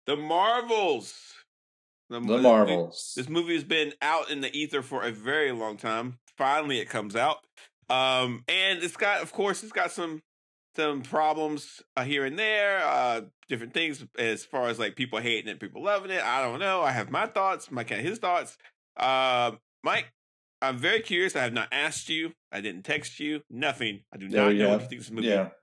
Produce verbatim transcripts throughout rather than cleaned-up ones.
The Marvels. The, the Marvels. This movie has been out in the ether for a very long time. Finally, it comes out, um, and it's got, of course, it's got some some problems uh, here and there, uh, different things as far as like people hating it, people loving it. I don't know. I have my thoughts. Mike had his thoughts. Uh, Mike, I'm very curious. I have not asked you. I didn't text you. Nothing. I do not oh, know yeah. what you think of this movie. Yeah,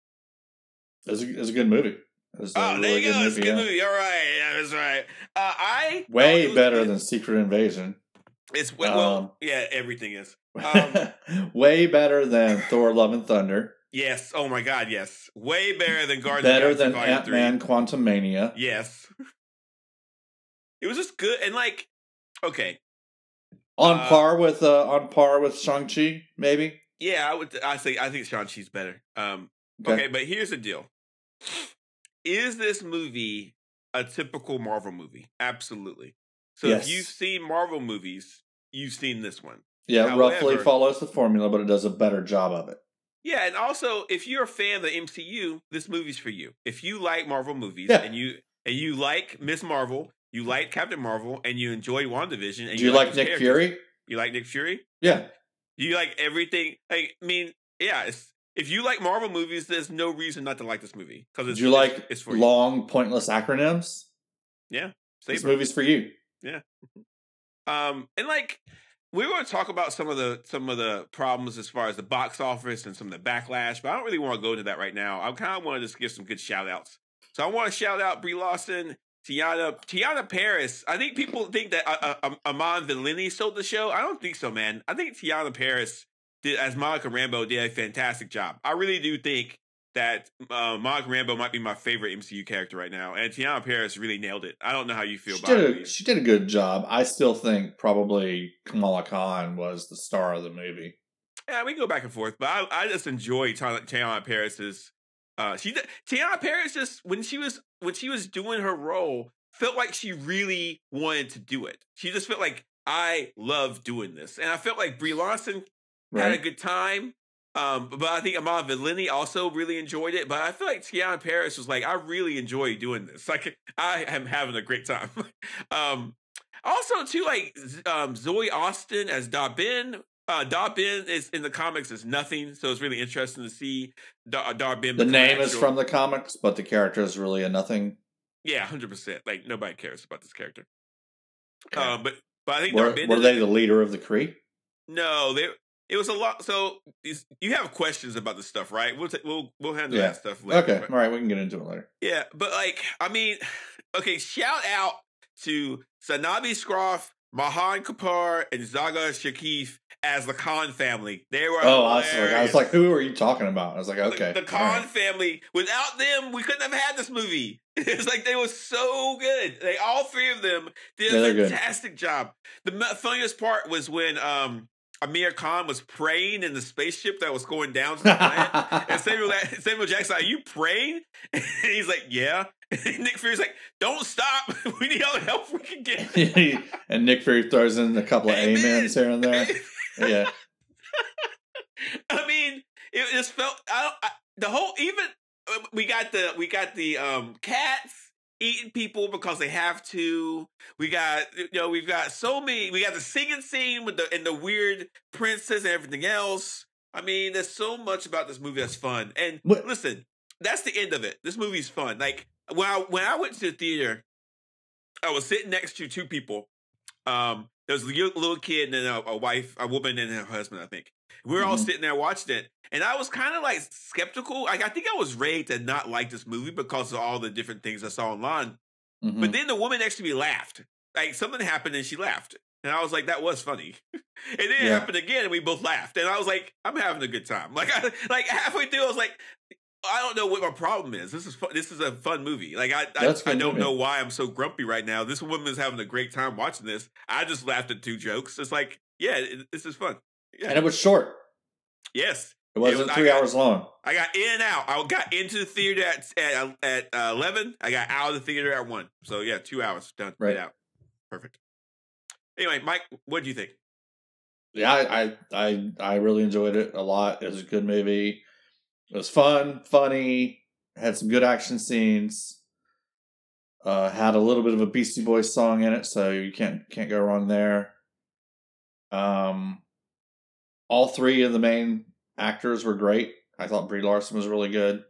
it's a, it's a good movie. It's oh, really there you go. Movie, it's a good yeah. movie. All right. Yeah, that's right. Uh, I way better than Secret Invasion. It's well, um, yeah, everything is. Um, way better than Thor: Love and Thunder. Yes. Oh my God. Yes. Way better than Guardians. Better of the than Ant-Man: Quantumania. Yes. It was just good and like, okay. On uh, par with uh, on par with Shang-Chi, maybe. Yeah, I would. I say I think Shang-Chi's better. Um, okay. okay, but here's the deal: is this movie a typical Marvel movie? Absolutely. So yes. if you've seen Marvel movies, you've seen this one. Yeah, However, roughly follows the formula, but it does a better job of it. Yeah, and also if you're a fan of the M C U, this movie's for you. If you like Marvel movies yeah. and you and you like Miss Marvel, you like Captain Marvel, and you enjoy WandaVision, and do you, you like, like Nick Fury? You like Nick Fury? Yeah. You like everything? Like, I mean, yeah. It's, if you like Marvel movies, there's no reason not to like this movie because do you like it's, it's for long, you. pointless acronyms? Yeah, this movie's for you. Yeah. Um, and like we were going to talk about some of the some of the problems as far as the box office and some of the backlash, but I don't really want to go into that right now. I kind of want to just give some good shout outs. So I want to shout out Brie Larson, Tiana, Tiana Paris. I think people think that uh, uh, Amon Villini sold the show. I don't think so, man. I think Tiana Paris did, as Monica Rambeau, did a fantastic job. I really do think that uh, Monica Rambeau might be my favorite M C U character right now, and Tiana Paris really nailed it. I don't know how you feel she about did a, it. She did a good job. I still think probably Kamala Khan was the star of the movie. Yeah, we can go back and forth, but I, I just enjoy Tiana Paris's. Uh, she Tiana Paris just when she was when she was doing her role felt like she really wanted to do it. She just felt like I love doing this, and I felt like Brie Larson right. had a good time. Um, but I think Amon Villini also really enjoyed it. But I feel like Tiana Paris was like, I really enjoy doing this. Like I am having a great time. um, also, too, like um, Zoe Austin as Da Ben. Uh, Da Ben is in the comics is nothing, so it's really interesting to see Da, Da Ben. The name is from the comics, but the character is really a nothing. Yeah, hundred percent. Like nobody cares about this character. Okay. Um, but but I think were, Da Ben were they the leader of the Kree? No, they. It was a lot. So you have questions about this stuff, right? We'll t- we'll we'll handle yeah. that stuff later. Okay, but, all right, we can get into it later. Yeah, but like, I mean, okay. Shout out to Sanabi Scroff, Mahan Kapar, and Zaga Shakif as the Khan family. They were oh, I was, like, I was like, who are you talking about? I was like, okay, the, the Khan right. family. Without them, we couldn't have had this movie. It's like they were so good. They all three of them did a yeah, fantastic job. The funniest part was when um. Amir Khan was praying in the spaceship that was going down to the planet. and Samuel, Samuel Jackson, are you praying? And he's like, yeah. And Nick Fury's like, don't stop. We need all the help we can get. And Nick Fury throws in a couple of Amen. amens here and there. Yeah. I mean, it just felt, I don't, I, the whole, even, we got the, we got the um, cats eating people because they have to. We got, you know, we've got so many. We got the singing scene with the and the weird princess and everything else. I mean, there's so much about this movie that's fun. And what? Listen, that's the end of it. This movie's fun. Like when I when I went to the theater, I was sitting next to two people. Um, there was a little kid and then a, a wife, a woman and her husband. I think we were mm-hmm. all sitting there watching it. And I was kind of like skeptical. Like I think I was ready to not like this movie because of all the different things I saw online. Mm-hmm. But then the woman next to me laughed. Like something happened and she laughed. And I was like, that was funny. And then yeah. it happened again and we both laughed. And I was like, I'm having a good time. Like I, like halfway through, I was like, I don't know what my problem is. This is fun. This is a fun movie. Like I, I, I don't movie. know why I'm so grumpy right now. This woman's having a great time watching this. I just laughed at two jokes. It's like, yeah, it, this is fun. Yeah. And it was short. Yes. It wasn't it was, three got, hours long. I got in and out. I got into the theater at at, at uh, eleven. I got out of the theater at one. So yeah, two hours done. Right out. Perfect. Anyway, Mike, what do you think? Yeah, I, I I really enjoyed it a lot. It was a good movie. It was fun, funny. Had some good action scenes. Uh, had a little bit of a Beastie Boys song in it, so you can't can't go wrong there. Um, all three of the main actors were great. I thought Brie Larson was really good.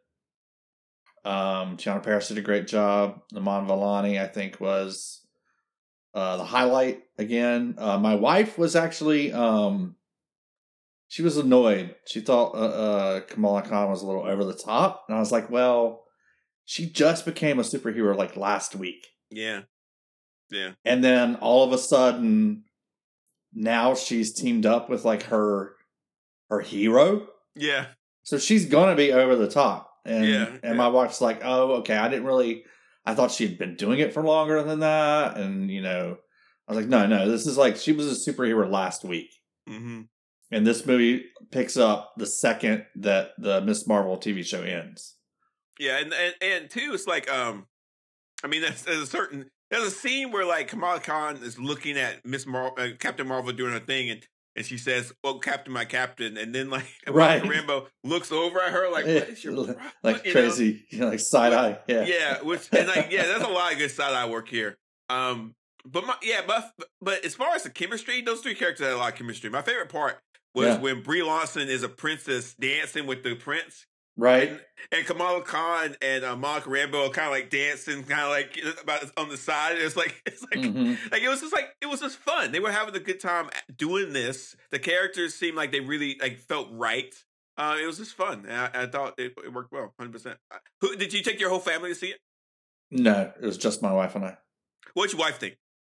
Um, Tiana Paris did a great job. Iman Vellani, I think, was uh, the highlight again. Uh, my wife was actually um, she was annoyed. She thought uh, uh, Kamala Khan was a little over the top, and I was like, well, she just became a superhero like last week. Yeah, yeah. And then all of a sudden, now she's teamed up with like her her hero. Yeah. So she's gonna be over the top. And yeah, and yeah. my wife's like, oh, okay, I didn't really I thought she had been doing it for longer than that. And you know, I was like, no, no, this is like she was a superhero last week. Mm-hmm. And this movie picks up the second that the Miz Marvel T V show ends. Yeah, and and, and two, it's like um I mean there's, there's a certain there's a scene where like Kamala Khan is looking at Miss Mar- uh, Captain Marvel doing her thing, and And she says, "Oh, Captain, my captain," and then like right. Rambo looks over at her like, "What is your like what? crazy, you know? You know, like side eye?" Yeah, yeah. Which and like yeah, there's a lot of good side eye work here. Um, but my yeah, but but as far as the chemistry, those three characters had a lot of chemistry. My favorite part was yeah. when Brie Larson is a princess dancing with the prince. Right. And, and Kamala Khan and uh, Monica Rambeau are kind of like dancing, kind of like about on the side. It's like it's like mm-hmm. like it was just like it was just fun. They were having a good time doing this. The characters seemed like they really like felt right. Uh, it was just fun. And I, I thought it, it worked well, one hundred percent. Who did you take your whole family to see it? No, it was just my wife and I. What'd your wife think?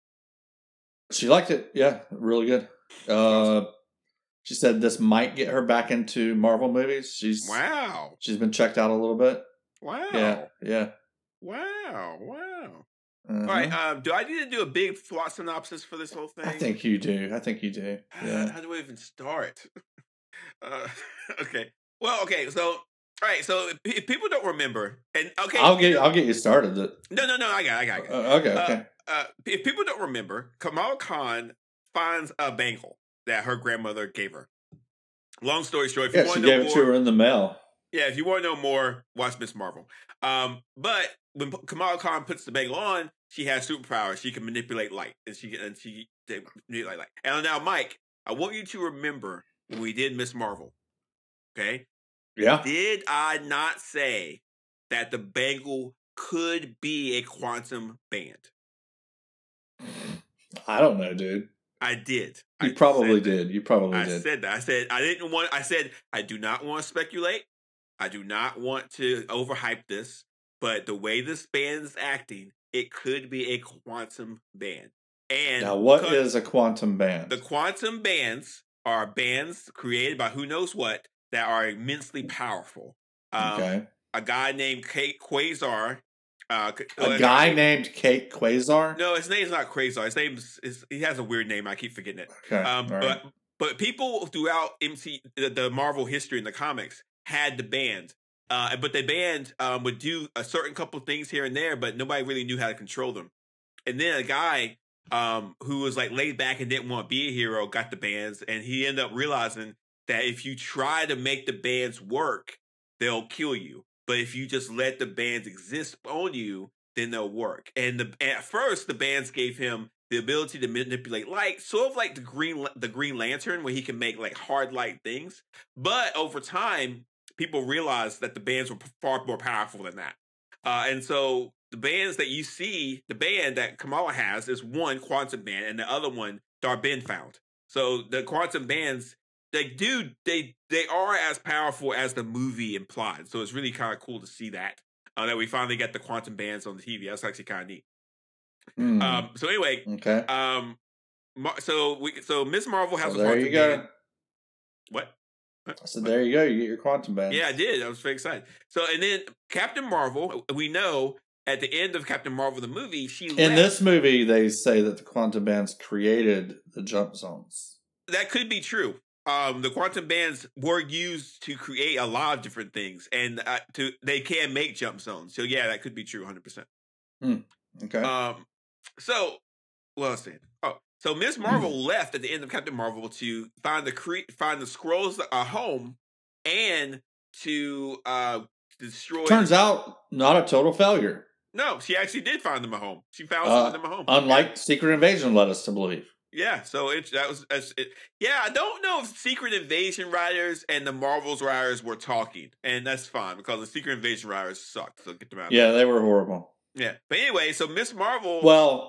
She liked it. Yeah, really good. Uh, She said this might get her back into Marvel movies. She's wow. She's been checked out a little bit. Wow. Yeah. Yeah. Wow. Wow. Uh-huh. All right. Um, do I need to do a big plot synopsis for this whole thing? I think you do. I think you do. Yeah. How do I even start? uh, okay. Well. Okay. So. All right. So if people don't remember, and okay, I'll get I'll get you started. No. No. No. I got. I got. I got. Uh, okay. Okay. Uh, uh, if people don't remember, Kamala Khan finds a bangle that her grandmother gave her. Long story short, if yeah, you want she to know gave more, it to her in the mail. Yeah, if you want to know more, watch Miz Marvel. Um, but when Kamala Khan puts the bangle on, she has superpowers. She can manipulate light, and she and she manipulate light. And now, Mike, I want you to remember when we did Miz Marvel. Okay. Yeah. Did I not say that the bangle could be a quantum band? I don't know, dude. I did. You I probably did. You probably I did. I said that. I said I didn't want. I said I do not want to speculate. I do not want to overhype this. But the way this band is acting, it could be a quantum band. And now, what is a quantum band? The quantum bands are bands created by who knows what that are immensely powerful. Um, okay. A guy named Kate Quasar. Uh, a guy named Kate Quasar? No, his name's not Quasar. His name's is, he has a weird name. I keep forgetting it. Okay, um, right. But but people throughout M C the, the Marvel history in the comics had the band, uh, but the band um, would do a certain couple things here and there, but nobody really knew how to control them. And then a guy um, who was like laid back and didn't want to be a hero got the bands, and he ended up realizing that if you try to make the bands work, they'll kill you. But if you just let the bands exist on you, then they'll work. And the, at first, the bands gave him the ability to manipulate light, sort of like the Green the Green Lantern, where he can make like hard light things. But over time, people realized that the bands were far more powerful than that. Uh, and so the bands that you see, the band that Kamala has is one quantum band, and the other one Dar-Benn found. So the quantum bands, they do they they are as powerful as the movie implied. So it's really kind of cool to see that uh, that we finally get the quantum bands on the T V. That's actually kind of neat. Mm. Um, so anyway, okay. Um, so we so Miz Marvel has so a there quantum you go. band. What? So there you go. You get your quantum band. Yeah, I did. I was very excited. So and then Captain Marvel, we know at the end of Captain Marvel the movie, she in left. This movie they say that the quantum bands created the jump zones. That could be true. Um, the quantum bands were used to create a lot of different things, and uh, to they can make jump zones. So yeah, that could be true, one hundred percent. Mm, okay. Um, so what else? Saying? Oh, so Miz Marvel mm. left at the end of Captain Marvel to find the cre- find the Skrulls a home and to uh, destroy. Turns out, not a total failure. No, she actually did find them a home. She found Uh, some of them a home. Unlike yeah. Secret Invasion led us to believe. Yeah, so it that was it, yeah. I don't know if Secret Invasion writers and the Marvels writers were talking, and that's fine because the Secret Invasion writers sucked. So get them out. Yeah, they were horrible. Yeah, but anyway, so Miss Marvel. Well,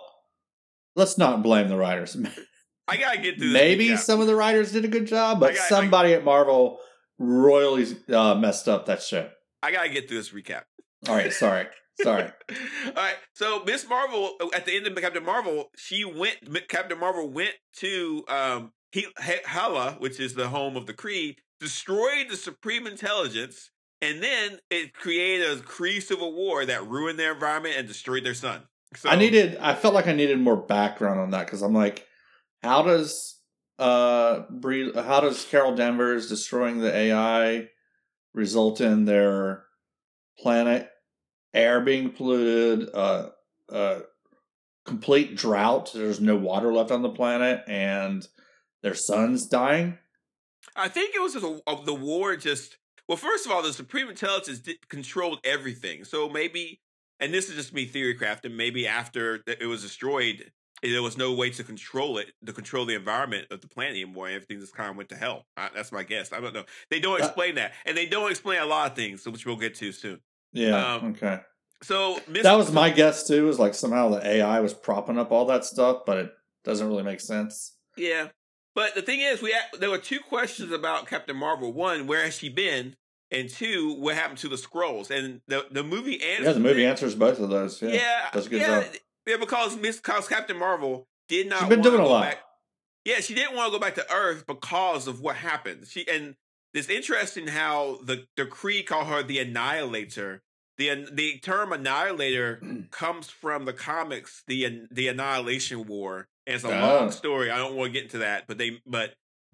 let's not blame the writers. I gotta get through. This Maybe recap. Some of the writers did a good job, but gotta, somebody at Marvel royally uh, messed up that show. I gotta get through this recap. All right, sorry. Sorry. All right. So Miss Marvel, at the end of Captain Marvel, she went. Captain Marvel went to um, he, Hala, which is the home of the Kree, destroyed the Supreme Intelligence, and then it created a Kree civil war that ruined their environment and destroyed their sun. So, I needed. I felt like I needed more background on that because I'm like, how does uh, Brie, how does Carol Danvers destroying the A I result in their planet? Air being polluted, uh, uh, complete drought. There's no water left on the planet, and their sun's dying. I think it was just a, a, the war. Just well, first of all, the Supreme Intelligence did, controlled everything. So maybe, and this is just me theory crafting. Maybe after it was destroyed, there was no way to control it, to control the environment of the planet anymore. Everything just kind of went to hell. I, that's my guess. I don't know. They don't explain uh, that, and they don't explain a lot of things, which we'll get to soon. Yeah. Um, okay. So Miss that was my guess too. Was like somehow the A I was propping up all that stuff, but it doesn't really make sense. Yeah, but the thing is, we had, there were two questions about Captain Marvel. One, where has she been? And two, what happened to the Skrulls? And the the movie answers. Yeah, the movie answers both of those. Yeah, yeah, does a good yeah, job. Yeah, because Miss because Captain Marvel did not. She's been doing a lot. Back. Yeah, she didn't want to go back to Earth because of what happened. She and it's interesting how the the Kree call her the Annihilator. The the term Annihilator comes from the comics, the the Annihilation War. And it's a oh. long story. I don't want to get into that, but they but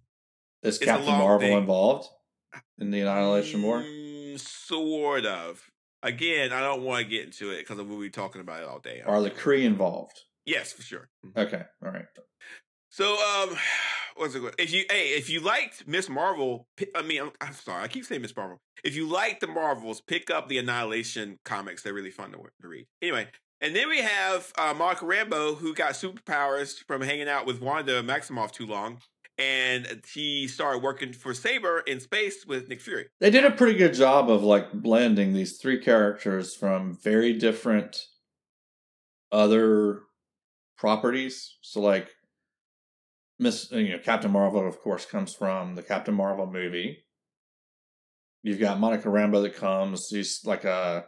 is Captain Marvel thing. involved in the Annihilation mm, War? Sort of. Again, I don't want to get into it because we'll be talking about it all day. Are the Kree involved? Yes, for sure. Okay, all right. So, um, what's it? If you, hey, if you liked Miss Marvel, I mean, I'm, I'm sorry, I keep saying Miss Marvel. If you like the Marvels, pick up the Annihilation comics. They're really fun to, to read. Anyway, and then we have uh, Monica Rambeau, who got superpowers from hanging out with Wanda Maximoff too long, and she started working for Saber in space with Nick Fury. They did a pretty good job of like blending these three characters from very different other properties. So, like. Miss, you know, Captain Marvel, of course, comes from the Captain Marvel movie. You've got Monica Rambeau that comes. She's like a,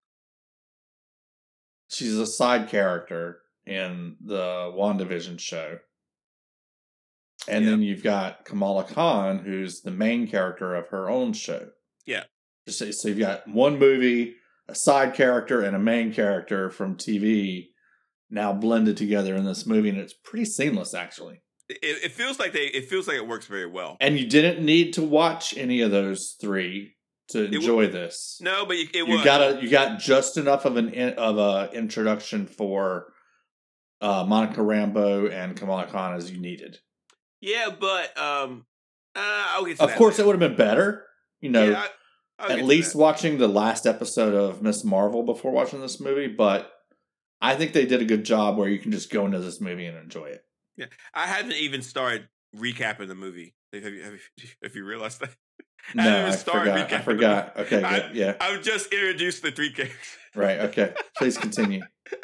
she's a side character in the WandaVision show. And yeah. then you've got Kamala Khan, who's the main character of her own show. Yeah. So, so you've got one movie, a side character, and a main character from T V now blended together in this movie, and it's pretty seamless, actually. It, it feels like they. It feels like it works very well. And you didn't need to watch any of those three to enjoy it, this. No, but it, it you was. got a, you got just enough of an of a introduction for uh, Monica Rambeau and Kamala Khan as you needed. Yeah, but um, uh, I'll get to of that course, later. It would have been better. You know, yeah, I, at least watching the last episode of Miss Marvel before watching this movie. But I think they did a good job where you can just go into this movie and enjoy it. Yeah, I haven't even started recapping the movie. Have you, have you, have you realized that? No, I, haven't I forgot. I forgot. Okay, good. I, yeah. I've just introduced the three characters. Right, okay. Please continue.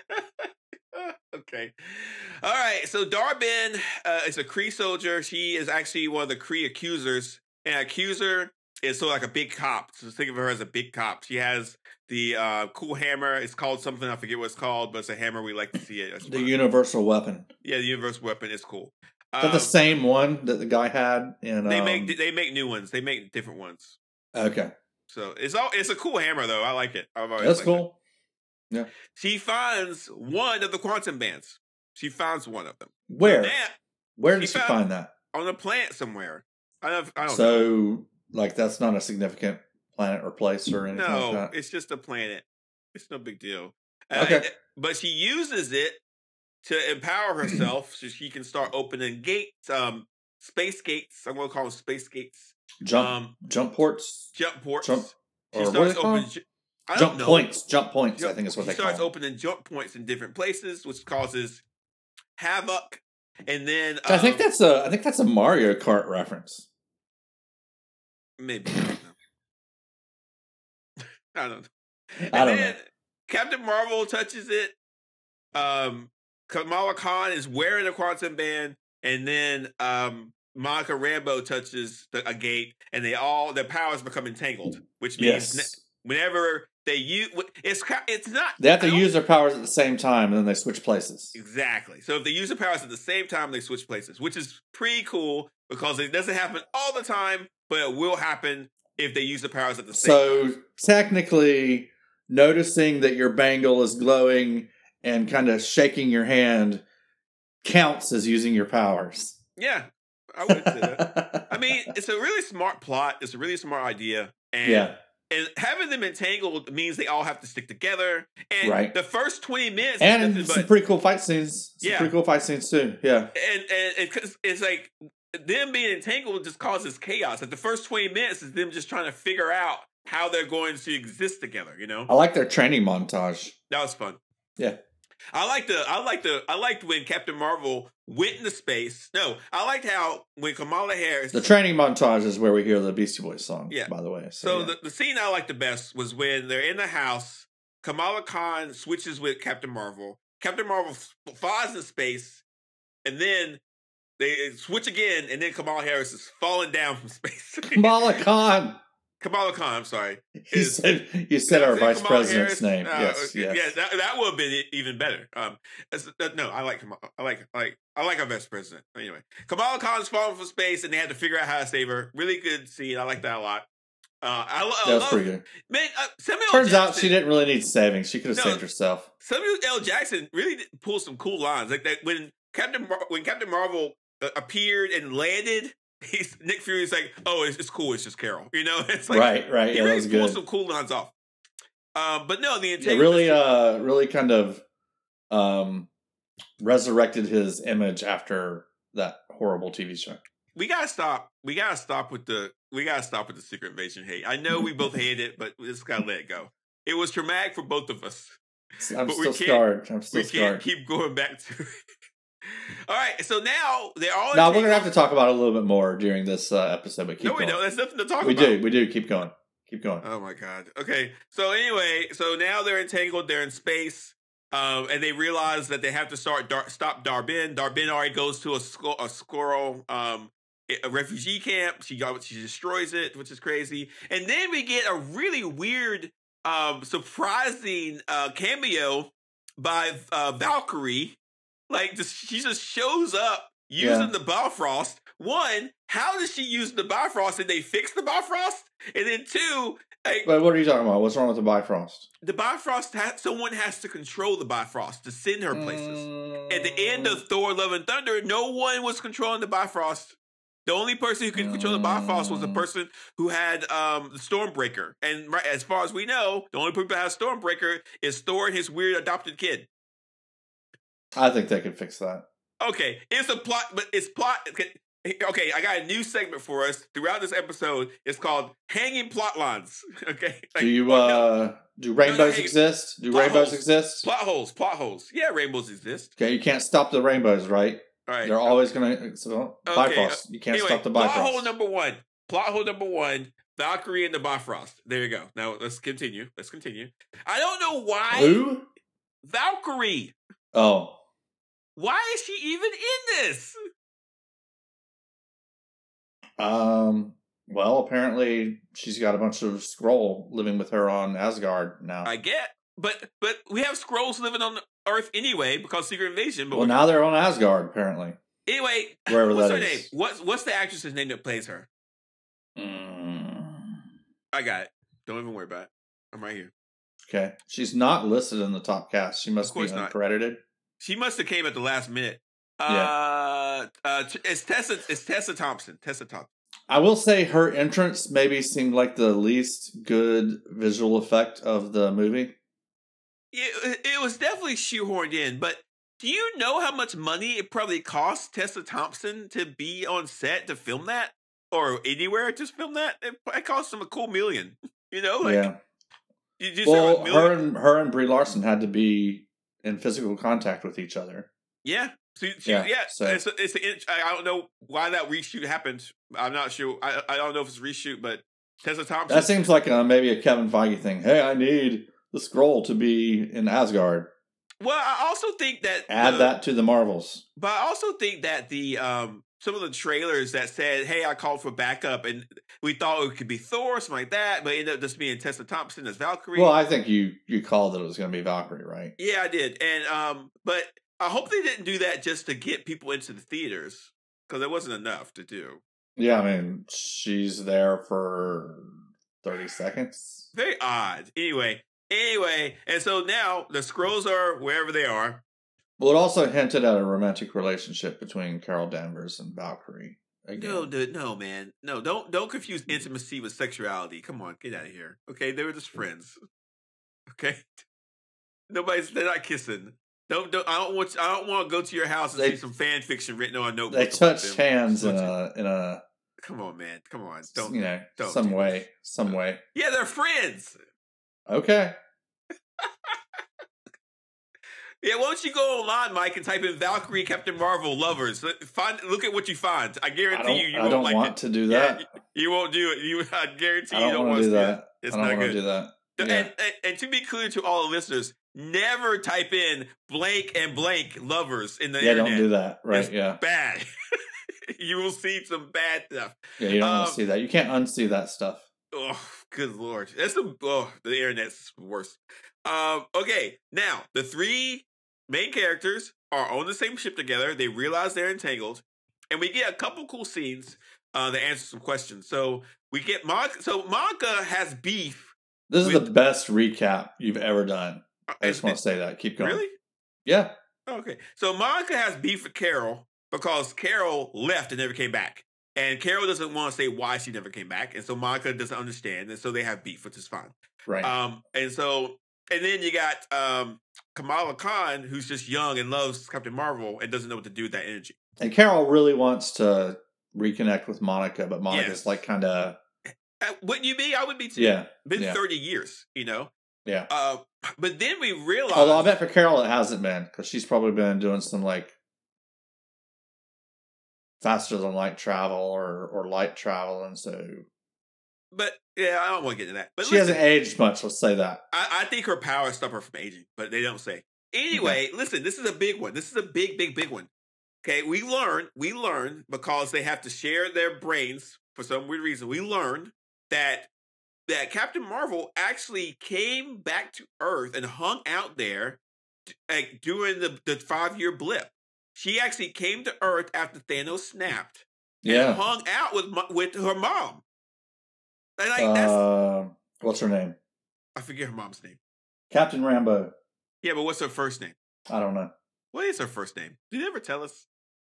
Okay. All right, so Dar-Benn uh, is a Kree soldier. She is actually one of the Kree accusers. And accuser is sort of like a big cop. So think of her as a big cop. She has the uh, cool hammer. It's called something. I forget what it's called, but it's a hammer. We like to see it. That's the fun. Universal Weapon. Yeah, the Universal Weapon is cool. Is that um, the same one that the guy had? In, they um... make they make new ones. They make different ones. Okay. So it's all it's a cool hammer though. I like it. I've always That's cool. It. Yeah. She finds one of the quantum bands. She finds one of them. Where? Now, Where did she, she find that? On a planet somewhere. I don't, I don't so, know. So, like, that's not a significant planet or place or anything no, like that? No, it's just a planet. It's no big deal. Okay. Uh, but she uses it to empower herself so she can start opening gates, um, space gates. I'm going to call them space gates. Jump um, jump ports? Jump ports. Jump, she or starts what are they opening. I jump don't know. points. Jump points. Jump, I think is what she they starts call. opening jump points in different places, which causes havoc. And then Um, I think um, that's a. I think that's a Mario Kart reference. maybe I don't know. I don't know. And I don't then know. Captain Marvel touches it. Um, Kamala Khan is wearing a quantum band, and then um, Monica Rambeau touches the, a gate, and they all their powers become entangled, which means Yes. ne- whenever they use it's it's not They have to I don't- use their powers at the same time, and then they switch places. exactly. So if they use their powers at the same time, they switch places, which is pretty cool because it doesn't happen all the time, but it will happen if they use the powers at the same So time. technically, noticing that your bangle is glowing and kind of shaking your hand counts as using your powers. Yeah, I would say that. I mean, it's a really smart plot. It's a really smart idea, and yeah, and having them entangled means they all have to stick together. And Right. the first twenty minutes, and is nothing some but, pretty cool fight scenes. Some Yeah. pretty cool fight scenes too. Yeah, and and it's, it's like them being entangled just causes chaos. Like the first twenty minutes is them just trying to figure out how they're going to exist together. You know, I like their training montage. that was fun. Yeah. I like the I like the I liked when Captain Marvel went into space. No, I liked how when Kamala Harris The training montage is where we hear the Beastie Boys song. Yeah. by the way. So So, yeah. the, the scene I liked the best was when they're in the house. Kamala Khan switches with Captain Marvel. Captain Marvel f- flies in space, and then they switch again, and then Kamala Harris is falling down from space. Kamala Khan. Kamala Khan, I'm sorry. You Is- said you said our Is it vice Kamala president's Harris? name. Uh, yes, yes. Yeah, that, that would have been even better. Um, it's- uh, no, I like Kamala. I like, I like, I like our vice president. Anyway, Kamala Khan's falling from space, and they had to figure out how to save her. Really good scene. I like that a lot. Uh, I, lo- I That was love, pretty good. man. Uh, Samuel L. Turns out Jackson- she didn't really need saving. She could have No. saved herself. Samuel L. Jackson really did pull some cool lines, like that when Captain Mar- when Captain Marvel uh, appeared and landed. He's Nick Fury's like, oh, it's, it's cool. It's just Carol. You know, it's like right, right. he Yeah, that really was pulled good. some cool lines off. Um, but no, the It entanglement really, uh, really kind of um, resurrected his image after that horrible T V show. we gotta stop. We gotta stop with the. We gotta stop with the Secret Invasion hate. I know we both hate it, but we just gotta let it go. It was traumatic for both of us. I'm But we still can't- scarred. I'm still We can't scarred. keep going back to it. All right, so now they're all. Now we're gonna have to entangled. talk about it a little bit more during this uh, episode. But keep No, we going. don't. There's nothing to talk we about. do. We do. Keep going. Keep going. Oh my god. Okay. So anyway, so now they're entangled. They're in space, um, and they realize that they have to start Dar- stop Darbin. Darbin already goes to a sco- a squirrel um, a refugee camp. She got she destroys it, which is crazy. And then we get a really weird, um, surprising uh, cameo by uh, Valkyrie. Like just, she just shows up using Yeah. the Bifrost. One, how does she use the Bifrost? Did they fix the Bifrost? And then two, like But what are you talking about? What's wrong with the Bifrost? the Bifrost, ha- someone has to control the Bifrost to send her places. At the end of Thor: Love and Thunder, no one was controlling the Bifrost. The only person who could control the Bifrost was the Mm. person who had um, the Stormbreaker. And right, as far as we know, the only people that have Stormbreaker is Thor and his weird adopted kid. I think they could fix that. Okay, it's a plot, but it's plot. Okay, I got a new segment for us throughout this episode. It's called Hanging Plot Lines. Okay, Like, do you well, no, uh do rainbows hey, exist? Do plot rainbows holes. exist? plot holes? Plot holes. Yeah, rainbows exist. Okay, you can't stop the rainbows, right? All right, They're always gonna so Okay, Bifrost. You can't anyway, stop the plot hole Bifrost. number one. Plot hole number one. Valkyrie and the Bifrost. There you go. Now let's continue. Let's continue. I don't know why Who? Valkyrie. Oh. Why is she even in this? Um well, apparently she's got a bunch of Skrull living with her on Asgard now. I get, but but we have Skrulls living on Earth anyway because Secret Invasion. But well, we- now they're on Asgard, apparently. anyway, Wherever what's that her is. name? What's what's the actress's name that plays her? Mm, I got it. Don't even worry about it. I'm right here. okay. She's not listed in the top cast. She must Of be course not. uncredited. She must have came at the last minute. Yeah. Uh, uh, it's Tessa. It's Tessa Thompson. Tessa Thompson. I will say her entrance maybe seemed like the least good visual effect of the movie. It, it was definitely shoehorned in, but do you know how much money it probably cost Tessa Thompson to be on set to film that, or anywhere to film that? It, it cost them a cool million. You know, like yeah. You just well, her and her and Brie Larson had to be in physical contact with each other. Yeah. So, she, yeah, yeah. So. It's, a, it's a, I don't know why that reshoot happened. I'm not sure. I, I don't know if it's a reshoot, but Tessa Thompson. That seems like a, maybe a Kevin Feige thing. Hey, I need the Skrull to be in Asgard. Well, I also think that add the, that to the Marvels. But I also think that the um, some of the trailers that said, "Hey, I called for backup," and we thought it could be Thor, something like that, but it ended up just being Tessa Thompson as Valkyrie. Well, I think you you called that it was going to be Valkyrie, right? Yeah, I did, and um, but I hope they didn't do that just to get people into the theaters because it wasn't enough to do. Yeah, I mean, she's there for thirty seconds. Very odd. Anyway, anyway, and so now the Skrulls are wherever they are. Well, it also hinted at a romantic relationship between Carol Danvers and Valkyrie. Again. No, dude, no, man, no, don't don't confuse intimacy with sexuality. Come on, get out of here. Okay, they were just friends. Okay, nobody's they're not kissing. Don't don't. I don't want. I don't want to go to your house and they, see some fan fiction written on a notebook. They touched hands in a in a. Come on, man. Come on. Don't you know? Don't some do way. This. Some way. Yeah, they're friends. Okay. Yeah, why don't you go online, Mike, and type in Valkyrie Captain Marvel lovers? Find, look at what you find. I guarantee I you, you I won't don't like want it. to do that. Yeah, you, you won't do it. You, I guarantee I don't you don't want to do that. It's I don't not want good. to do that. And, yeah. and, and to be clear to all the listeners, never type in blank and blank lovers in the yeah, internet. Yeah, don't do that. Right? It's yeah, bad. You will see some bad stuff. Yeah, you don't um, want to see that. You can't unsee that stuff. Oh, good lord. That's the oh, the internet's worse. Um, okay, now the three main characters are on the same ship together. They realize they're entangled, and we get a couple cool scenes uh, that answer some questions. So we get Monica. So Monica has beef. This is with, the best recap you've ever done. I just it, want to say that. Keep going. Really? Yeah. Okay. So Monica has beef with Carol because Carol left and never came back. And Carol doesn't want to say why she never came back. And so Monica doesn't understand. And so they have beef, which is fine. Right. Um, and so, and then you got um, Kamala Khan, who's just young and loves Captain Marvel and doesn't know what to do with that energy. And Carol really wants to reconnect with Monica, but Monica's yes. like kind of... Uh, wouldn't you be? I would be too. Yeah. Been yeah. thirty years, you know? Yeah. Uh, but then we realized... Although I bet for Carol it hasn't been, because she's probably been doing some like faster than light travel or, or light travel, and so... But, yeah, I don't want to get into that. But she listen, hasn't aged much, let's say that. I, I think her powers stop her from aging, but they don't say. Anyway, okay. Listen, this is a big one. This is a big, big, big one. Okay, we learned, we learned, because they have to share their brains for some weird reason, we learned that that Captain Marvel actually came back to Earth and hung out there like, during the, the five-year blip. She actually came to Earth after Thanos snapped and yeah. hung out with with her mom. And like, that's, uh, what's her name? I forget her mom's name. Captain Rambeau. Yeah, but what's her first name? I don't know. What is her first name? Did they ever tell us?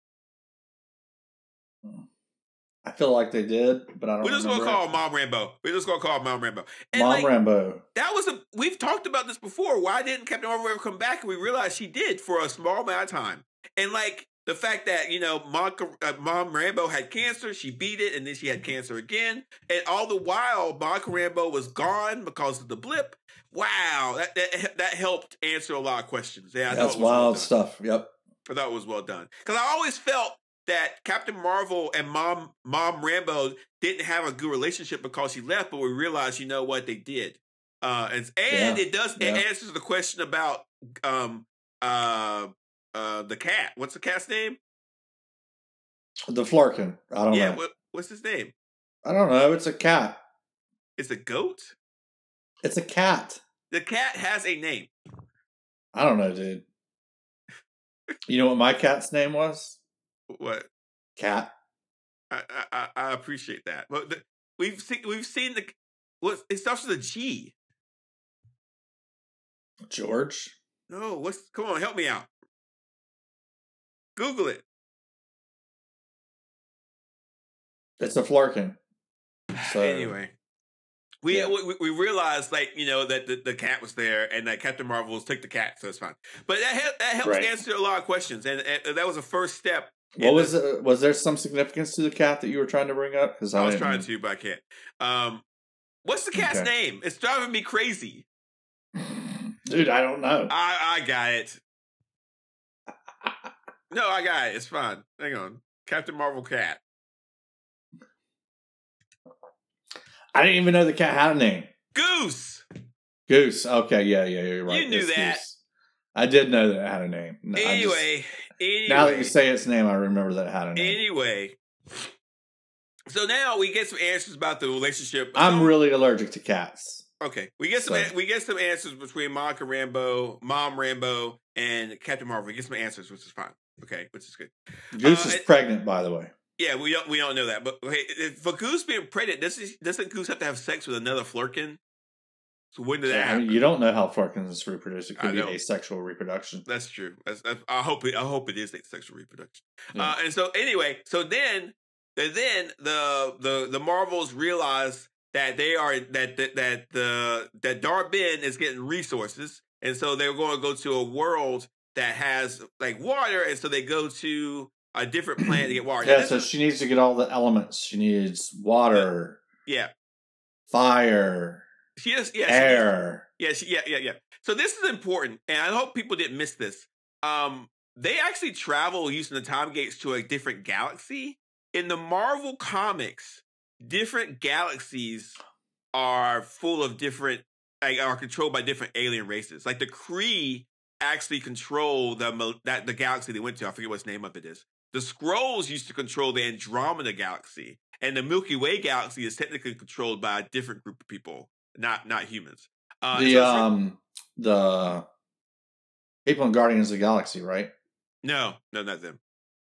I feel like they did, but I don't. We're just remember gonna call it. Mom Rambeau. We're just gonna call Mom Rambeau. And Mom like, Rambeau. That was a. We've talked about this before. Why didn't Captain Marvel ever come back? And we realized she did for a small amount of time. And like the fact that you know, Mom, uh, Mom Rambeau had cancer, she beat it, and then she had cancer again. And all the while, Monica Rambeau was gone because of the blip. Wow, that that, that helped answer a lot of questions. Yeah, I that's wild well stuff. Yep, I thought it was well done because I always felt that Captain Marvel and Mom Mom Rambeau didn't have a good relationship because she left, but we realized, you know what, they did. Uh, and and yeah. it does yeah. it answers the question about um uh uh the cat. What's the cat's name? The Flarkin. I don't yeah, know. What, what's his name? I don't know. It's a cat. It's a goat? It's a cat. The cat has a name. I don't know, dude. You know what my cat's name was? What? Cat. I I, I appreciate that. But the, we've seen we've seen the what it starts with a G. George. No, what's come on, help me out. Google it. It's a Flarkin. So anyway, we, yeah. we we realized like you know that the, the cat was there and that Captain Marvel was took the cat, so it's fine. But that that helps right. answer a lot of questions, and, and that was a first step. What was the, it? Was there some significance to the cat that you were trying to bring up? Because I, I was didn't... trying to, but I can't. Um, what's the cat's okay. name? It's driving me crazy. Dude, I don't know. I, I got it. No, I got it. It's fine. Hang on. Captain Marvel cat. I didn't even know the cat had a name. Goose. Goose. Okay, yeah, yeah, you're right. You knew It's that. Goose. I did know that it had a name. No, I Anyway, just, anyway. now that you say its name, I remember that it had a name. Anyway. So now we get some answers about the relationship. I'm some, really allergic to cats. Okay. We get some So. we get some answers between Monica Rambeau, Mom Rambeau, and Captain Marvel. We get some answers, which is fine. Okay, which is good. Goose Uh, is it- pregnant, by the way. Yeah, we don't we don't know that. But okay, if- for Goose being pregnant, doesn't doesn't Goose have to have sex with another Flurkin? So when did that I happen? mean, you don't know how Flerkens reproduce. It I could be know. asexual reproduction. That's true. That's, that's, I hope it. I hope it is sexual reproduction. Yeah. Uh, and so anyway, so then, and then the the the Marvels realize that they are that that, that the that Dar-Benn is getting resources, and so they're going to go to a world that has like water, and so they go to a different planet to get water. Now, Yeah, this so is- she needs to get all the elements. She needs water, yeah, fire, she is. Yeah, she needs- air. Yeah, she, yeah, yeah, yeah. So this is important, and I hope people didn't miss this. Um, they actually travel using the time gates to a different galaxy. In the Marvel comics, different galaxies are full of different, like, are controlled by different alien races. Like the Kree actually control the mal- that the galaxy they went to. I forget what the name of it is. The Skrulls used to control the Andromeda galaxy, and the Milky Way galaxy is technically controlled by a different group of people, not not humans. Uh, and the so it's re- um the people in Guardians of the Galaxy, right? no, no, not them.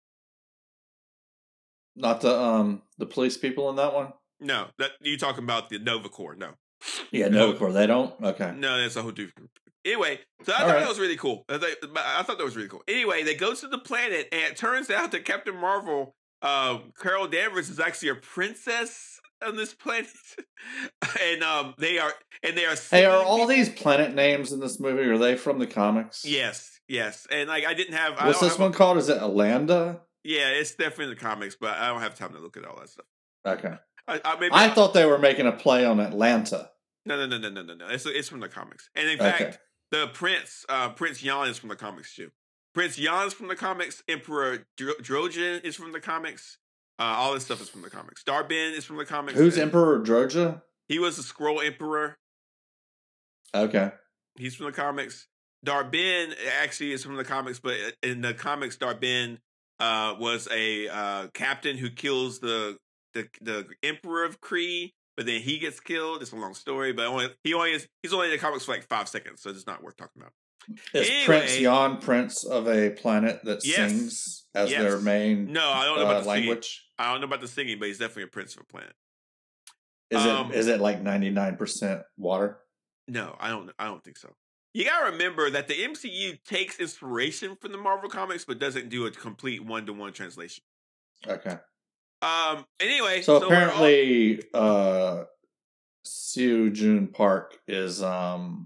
Not the um the police people in that one. No, that you talking about the Nova Corps? No, Yeah, No. Novacore. They don't. Okay. no, that's a whole different. Anyway, so I All thought right. that was really cool. I thought, I thought that was really cool. Anyway, they go to the planet, and it turns out that Captain Marvel, um, Carol Danvers, is actually a princess on this planet, and um, they are and they are. Hey, are singing all people- these planet names in this movie? Are they from the comics? Yes, yes, and like I didn't have. I What's don't this have- one called? Is it Alanda? Yeah, it's definitely in the comics, but I don't have time to look at all that stuff. Okay. I, I, maybe I I'll- thought they were making a play on Atlanta. no, no, no, no, no, no, no. It's it's from the comics, and in fact. Okay. The Prince, uh, Prince Yan is from the comics too. Prince Yan is from the comics. Emperor Dro- Drojan is from the comics. Uh, all this stuff is from the comics. Dar-Benn is from the comics. Who's and Emperor Droja? He was the Skrull Emperor. Okay. He's from the comics. Dar-Benn actually is from the comics, but in the comics, Dar-Benn uh, was a uh, captain who kills the, the the Emperor of Kree. But then he gets killed. It's a long story, but only he only is he's only in the comics for like five seconds, so it's not worth talking about. Is Anyway. Prince Yan prince of a planet that Yes. sings as Yes. their main No, I don't know uh, about the singing. language? I don't know about the singing, but he's definitely a prince of a planet. Is Um, it is it like ninety-nine percent water? No, I don't. I don't think so. You gotta remember that the M C U takes inspiration from the Marvel comics, but doesn't do a complete one-to-one translation. Okay. Um. Anyway, So, we're all- apparently uh Seo Jun Park is um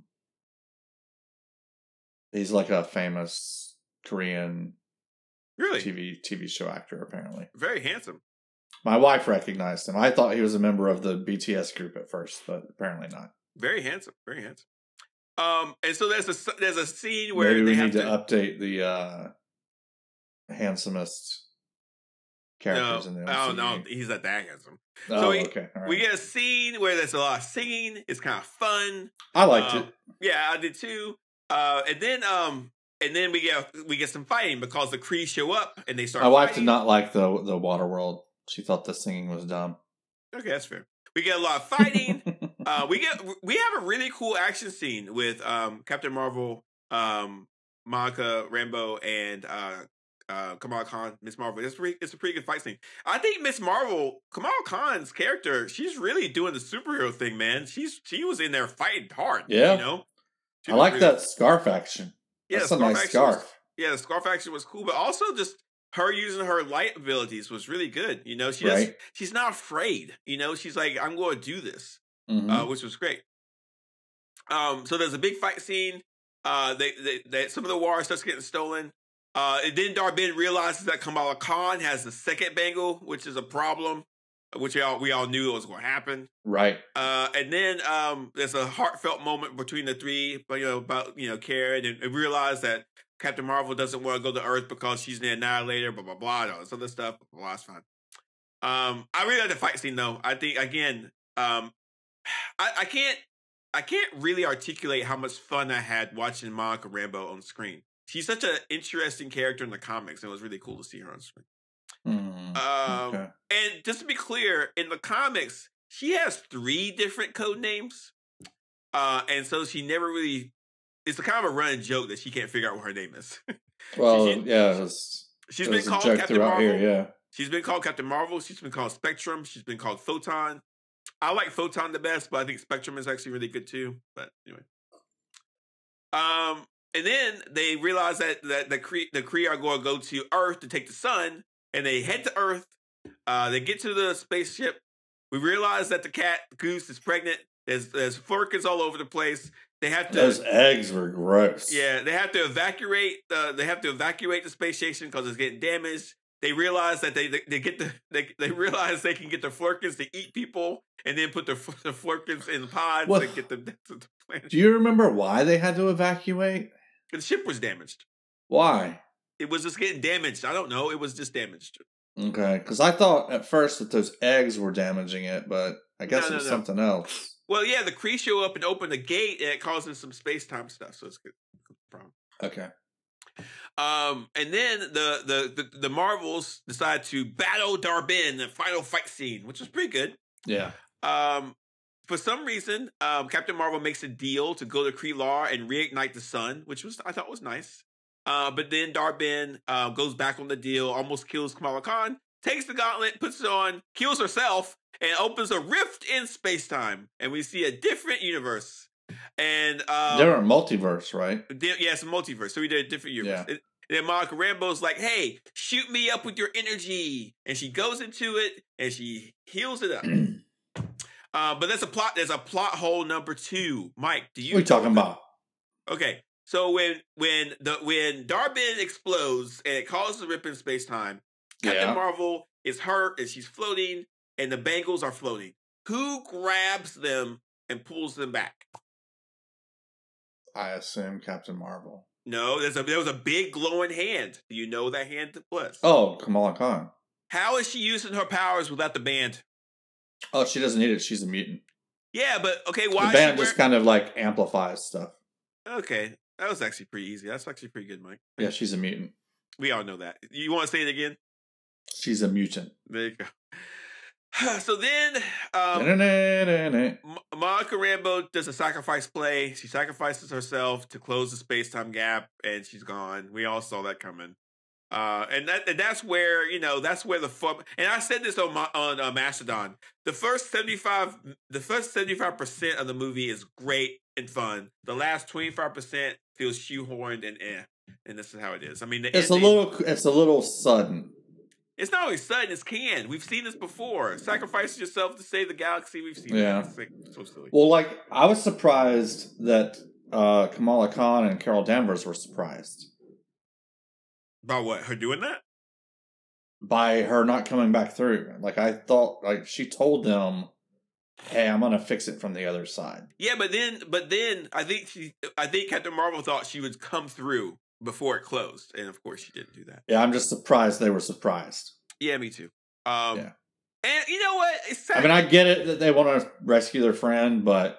he's like a famous Korean really T V T V show actor apparently. very handsome. My wife recognized him. I thought he was a member of the B T S group at first, but apparently not. Very handsome. Very handsome. Um. And so there's a there's a scene where Maybe they we have need to, to. update the uh handsomest no, characters in the I M C U. don't know. He's not that handsome. Oh, So we- okay. All right. We get a scene where there's a lot of singing. It's kind of fun. I liked um, it. Yeah, I did too. Uh, and then um, and then we get we get some fighting because the Kree show up and they start. My wife fighting. did not like the the water world. She thought the singing was dumb. Okay, that's fair. We get a lot of fighting. uh, we get we have a really cool action scene with um Captain Marvel, um Monica Rambeau, and uh uh Kamala Khan, Miss Marvel. It's pretty, it's a pretty good fight scene. I think Miss Marvel, Kamala Khan's character, she's really doing the superhero thing, man. She's she was in there fighting hard. Yeah. you know. She I was like really- that scarf action. Yeah, That's the a nice action was- scarf. yeah, the scarf action was cool, but also just her using her light abilities was really good. You know, she Right. just, she's not afraid. You know, she's like, I'm going to do this, Mhm. uh, which was great. Um, so there's a big fight scene. Uh, they, they, they some of the water starts getting stolen. Uh, and then Dar-Benn realizes that Kamala Khan has the second bangle, which is a problem. which we all we all knew was going to happen. Right. Uh, and then um, there's a heartfelt moment between the three, but you know about you know Karen and, and realize that Captain Marvel doesn't want to go to Earth because she's the Annihilator. Blah blah blah. And all this other stuff. Blah, blah, blah, it's fine. Um, I really like the fight scene though. I think again, um, I, I can't I can't really articulate how much fun I had watching Monica Rambeau on screen. She's such an interesting character in the comics, and it was really cool to see her on screen. Mm, Um, okay. and just to be clear, in the comics, she has three different code names. Uh, and so she never really, it's a kind of a running joke that she can't figure out what her name is. Well, she, yeah, it was, she's it been was a called joke Captain throughout Marvel. here, yeah. She's been called Captain Marvel. She's been called Spectrum. She's been called Photon. I like Photon the best, but I think Spectrum is actually really good too. But anyway. Um, and then they realize that, that the Kree, the Kree are going to go to Earth to take the sun, and they head to Earth. Uh, they get to the spaceship. We realize that the cat Goose is pregnant. There's there's flurkins all over the place. They have to. Those eggs were gross. Yeah, they have to evacuate. Uh, they have to evacuate the space station because it's getting damaged. They realize that they they, they get the they, they realize they can get the flurkins to eat people, and then put the the flurkins in pods What? and get them to the planet. Do you remember why they had to evacuate? The ship was damaged. Why? It was just getting damaged. I don't know. It was just damaged. Okay, because I thought at first that those eggs were damaging it, but I guess No, it no, was no. something else. Well, yeah, the Kree show up and open the gate, and it causes some space time stuff. So it's good. Problem. Okay. Um, and then the, the the the Marvels decide to battle Darbin in the final fight scene, which was pretty good. Yeah. Um, for some reason, um, Captain Marvel makes a deal to go to Kree-Lar and reignite the sun, which was I thought was nice. Uh, but then Darbin uh, goes back on the deal, almost kills Kamala Khan, takes the gauntlet, puts it on, kills herself, and opens a rift in space-time. And we see a different universe. And um, Different multiverse, right? di- yeah, it's a multiverse. So we did a different universe. Yeah. It, then Monica Rambeau's like, hey, shoot me up with your energy. And she goes into it, and she heals it up. uh, but there's a plot, there's a plot hole number two. Mike, do you What are you talking about? Okay, so when when the when Darbin explodes and it causes a rip in space time, Captain Yeah. Marvel is hurt and she's floating, and the Bangles are floating. Who grabs them and pulls them back? I assume Captain Marvel. No, there's a there was a big glowing hand. Do you know what that hand was? Oh, Kamala Khan. How is she using her powers without the band? Oh, she doesn't need it. She's a mutant. Yeah, but okay, why? The is band she just wearing- kind of like amplifies stuff. Okay, that was actually pretty easy. That's actually pretty good, Mike. Yeah, she's a mutant. We all know that. You want to say it again? She's a mutant. There you go. So then, um, Da-da-da-da-da. M- Monica Rambeau does a sacrifice play. She sacrifices herself to close the space-time gap, and she's gone. We all saw that coming. Uh, and that and that's where, you know, that's where the fun. And I said this on my, on uh, Mastodon. The first seventy-five, the first seventy-five percent of the movie is great and fun. The last twenty-five percent feels shoehorned and eh. And this is how it is. I mean, the It's a ending- little. It's a little sudden. It's not always sudden. It's canned. We've seen this before. Sacrifice yourself to save the galaxy. We've seen Yeah. that. It's like, so silly. Well, like I was surprised that uh, Kamala Khan and Carol Danvers were surprised About what? Her doing that? by her not coming back through. Like I thought, like she told them, "Hey, I'm gonna fix it from the other side." Yeah, but then, but then I think she, I think Captain Marvel thought she would come through before it closed, and of course she didn't do that. Yeah, I'm just surprised they were surprised. Yeah, me too. Um, Yeah. And you know what? It's sad. I mean, I get it that they want to rescue their friend, but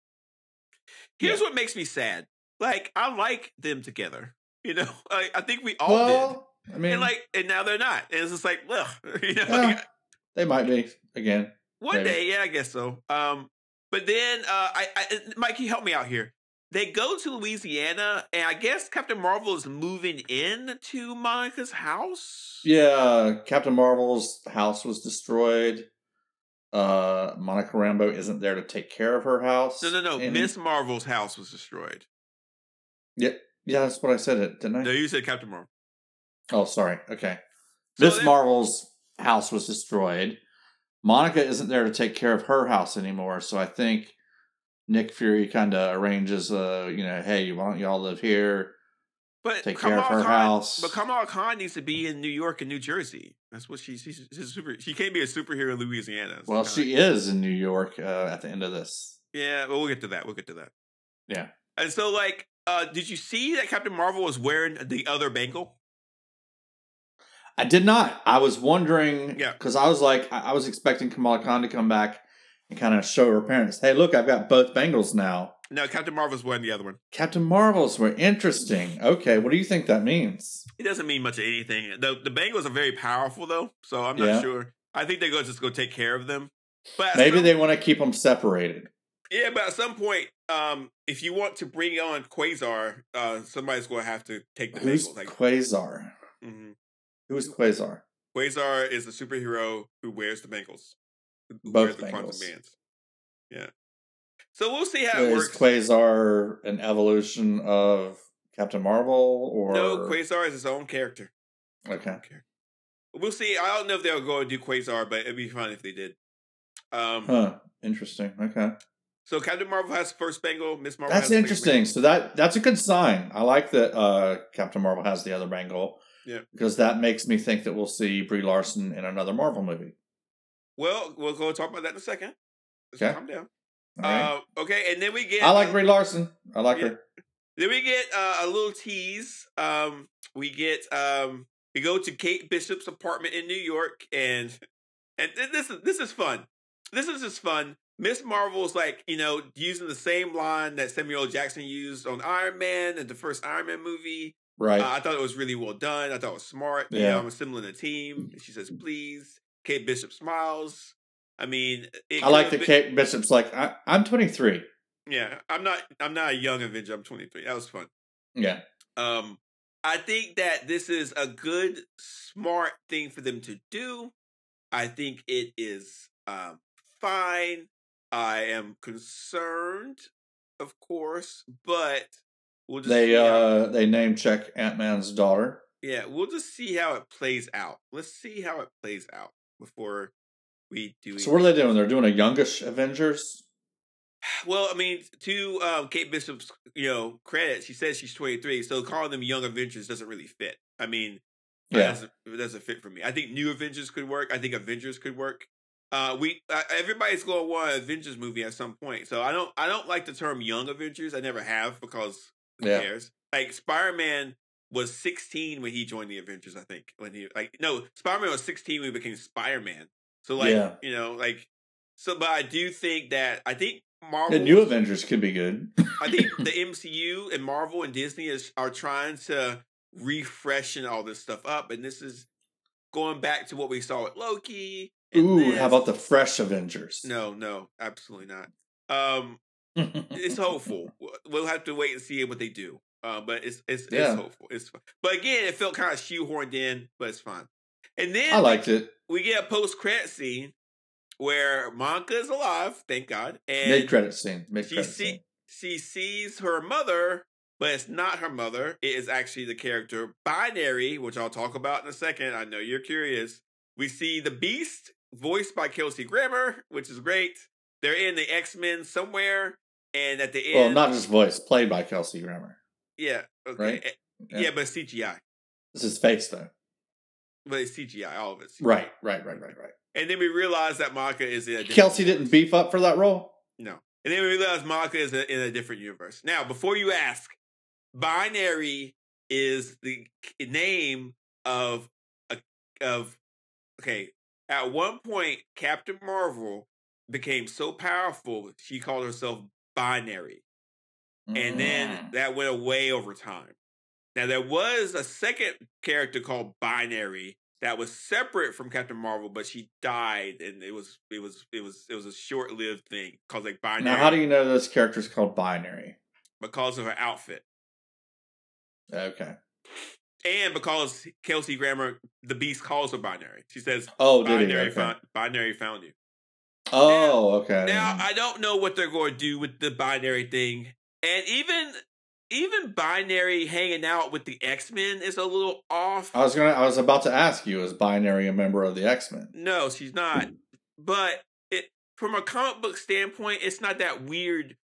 Here's yeah. what makes me sad. Like I like them together. You know, I, I think we all well, I did. mean, And like, and now they're not. And it's just like, ugh. You know, Yeah. like, they might be again. one maybe. day, yeah, I guess so. Um, but then, uh, I, I, Mikey, help me out here. They go to Louisiana, and I guess Captain Marvel is moving in to Monica's house. Yeah, Captain Marvel's house was destroyed. Uh, Monica Rambeau isn't there to take care of her house. No, no, no. And- Miss Marvel's house was destroyed. Yeah, yeah, that's what I said. It didn't I? No, you said Captain Marvel. Oh, sorry. Okay. So Miss then- Marvel's house was destroyed. Monica isn't there to take care of her house anymore, so I think Nick Fury kind of arranges, uh, you know, hey, why don't y'all live here? But take care of Kamala her Khan, house. but Kamala Khan needs to be in New York and New Jersey. That's what she, she's, she's a super. She can't be a superhero in Louisiana. So well, kinda she like, is in New York uh, at the end of this. yeah, well, we'll get to that. We'll get to that. Yeah. And so, like, uh, did you see that Captain Marvel was wearing the other bangle? I did not. I was wondering, Yeah. because I was like, I I was expecting Kamala Khan to come back and kind of show her parents, hey, look, I've got both bangles now. No, Captain Marvel's wearing the other one. Captain Marvels were interesting. Okay, what do you think that means? It doesn't mean much of anything. The the bangles are very powerful, though, so I'm not Yeah. sure. I think they're going to just go take care of them. But at Maybe some- they want to keep them separated. yeah, but at some point, um, if you want to bring on Quasar, uh, somebody's going to have to take the Who's bangles. Like, Quasar? mhm. Who is Quasar? Quasar is the superhero who wears the bangles. Who Both wears the quantum bangles. bands. Yeah. So we'll see how it Is works. Quasar an evolution of Captain Marvel, or No, Quasar is his own character. Okay. Okay. We'll see. I don't know if they'll go and do Quasar, but it'd be fun if they did. Um, Huh. Interesting. Okay. So Captain Marvel has the first bangle. Miss Marvel. That's has the second interesting. So that that's a good sign. I like that uh, Captain Marvel has the other bangle. Yeah. Because that makes me think that we'll see Brie Larson in another Marvel movie. Well, we'll go talk about that in a second. Just Okay. calm down. All right. Uh, okay, and then we get. I like uh, Brie Larson. I like yeah. her. Then we get uh, a little tease. Um, we get um, we go to Kate Bishop's apartment in New York, and and th- this is this is fun. This is just fun. Miss Marvel's like, you know, using the same line that Samuel L. Jackson used on Iron Man in the first Iron Man movie. Right. Uh, I thought it was really well done. I thought it was smart. You Yeah. know, I'm assembling a team. She says, please. Kate Bishop smiles. I mean, it I like could've that been- Kate Bishop's like, I, I'm twenty-three. Yeah, I'm not. I'm not a young Avenger. I'm twenty-three. That was fun. Yeah. Um, I think that this is a good, smart thing for them to do. I think it is um, fine. I am concerned, of course, but we'll just They see how, uh they name check Ant-Man's daughter. yeah, we'll just see how it plays out. Let's see how it plays out before we do. So what are anything. they doing? They're doing a youngish Avengers? Well, I mean, to um, Kate Bishop's, you know, credit, she says she's twenty-three, so calling them Young Avengers doesn't really fit. I mean, it Yeah. doesn't, it doesn't fit for me. I think New Avengers could work. I think Avengers could work. Uh, we uh, everybody's going to want an Avengers movie at some point, so I don't I don't like the term Young Avengers. I never have because who Yeah. cares? Like Spider Man was sixteen when he joined the Avengers. I think when he like no Spider Man was sixteen when he became Spider Man. So like Yeah. you know like so, but I do think that I think Marvel The new Avengers could be good. I think the M C U and Marvel and Disney is are trying to refreshen all this stuff up, and this is going back to what we saw with Loki. and Ooh, this. how about the fresh Avengers? No, no, absolutely not. Um, it's hopeful. We'll have to wait and see what they do. Uh, but it's it's, Yeah. it's hopeful. It's but again, it felt kind of shoehorned in, but it's fine. And then I liked it. we get a post credit scene where Monica is alive, thank God, and Mid credit scene. Mid she credit see scene. she sees her mother, but it's not her mother. It is actually the character Binary, which I'll talk about in a second. I know you're curious. We see the Beast, voiced by Kelsey Grammer, which is great. They're in the X-Men somewhere, and at the end, Well, not just voice, played by Kelsey Grammer. yeah, okay, Right? Eh, Yeah. yeah. but C G I, This is face though. but it's C G I, all of it. C G I. Right, right, right, right, right. And then we realize that Monica is in a different Kelsey didn't universe. beef up for that role? No. And then we realize Monica is a, in a different universe. Now, before you ask, Binary is the k- name of a of okay. At one point, Captain Marvel became so powerful she called herself Binary, and then Mm. that went away over time. Now there was a second character called Binary that was separate from Captain Marvel, but she died, and it was it was it was it was a short lived thing called like Binary. Now, how do you know this character's called Binary? Because of her outfit, Okay. and because Kelsey Grammer, the Beast, calls her Binary. She says, Oh, did he? "Binary Okay. found Binary found you." Oh, okay. Now I don't know what they're going to do with the Binary thing, and even even Binary hanging out with the X-Men is a little off. I was gonna. I was about to ask you: is Binary a member of the X-Men? No, she's not. But it from a comic book standpoint, it's not that weird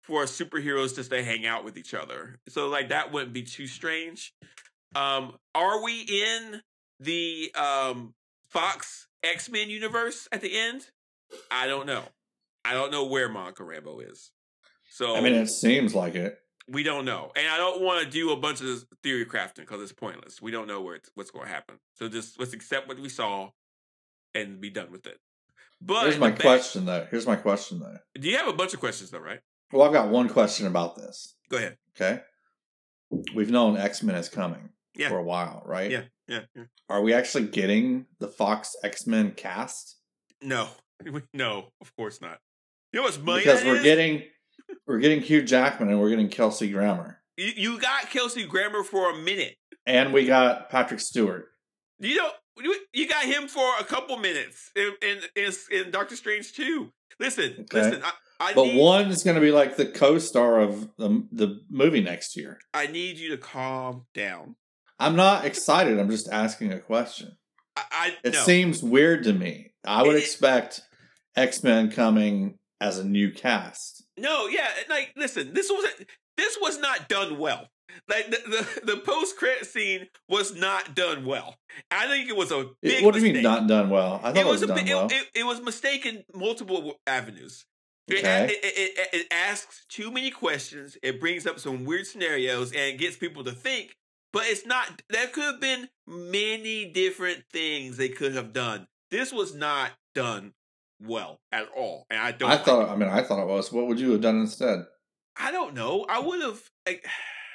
for superheroes just to hang out with each other. So like that wouldn't be too strange. Um, are we in the um, Fox X-Men universe at the end? I don't know. I don't know where Monica Rambeau is. So I mean, it seems like it. We don't know. And I don't want to do a bunch of theory crafting because it's pointless. We don't know where it's, what's going to happen. So just let's accept what we saw and be done with it. But Here's my back, question, though. Here's my question, though. Do you have a bunch of questions, though, right? Well, I've got one question about this. Go ahead. Okay. We've known X-Men is coming yeah. for a while, right? Yeah, yeah, yeah. Are we actually getting the Fox X-Men cast? No. No, of course not. You know what's money Because that we're is? getting we're getting Hugh Jackman and we're getting Kelsey Grammer. You, you got Kelsey Grammer for a minute. And we got Patrick Stewart. You know, you got him for a couple minutes in in, in, in Doctor Strange two. Listen, okay. listen. I, I but need, one is going to be like the co-star of the, the movie next year. I need you to calm down. I'm not excited. I'm just asking a question. I, I It no. seems weird to me. I would it, expect X-Men coming as a new cast. No, yeah, like listen, this wasn't. This was not done well. Like the the, the post credit scene was not done well. I think it was a big. It, what do you mistake. mean not done well? I thought it, it was, was a done bit, well. It, it, it was mistaken multiple avenues. Okay. It, it, it, it asks too many questions. It brings up some weird scenarios and gets people to think. But it's not. There could have been many different things they could have done. This was not done well at all, and I don't. I thought. I mean, I thought it was. What would you have done instead? I don't know. I would have. Like,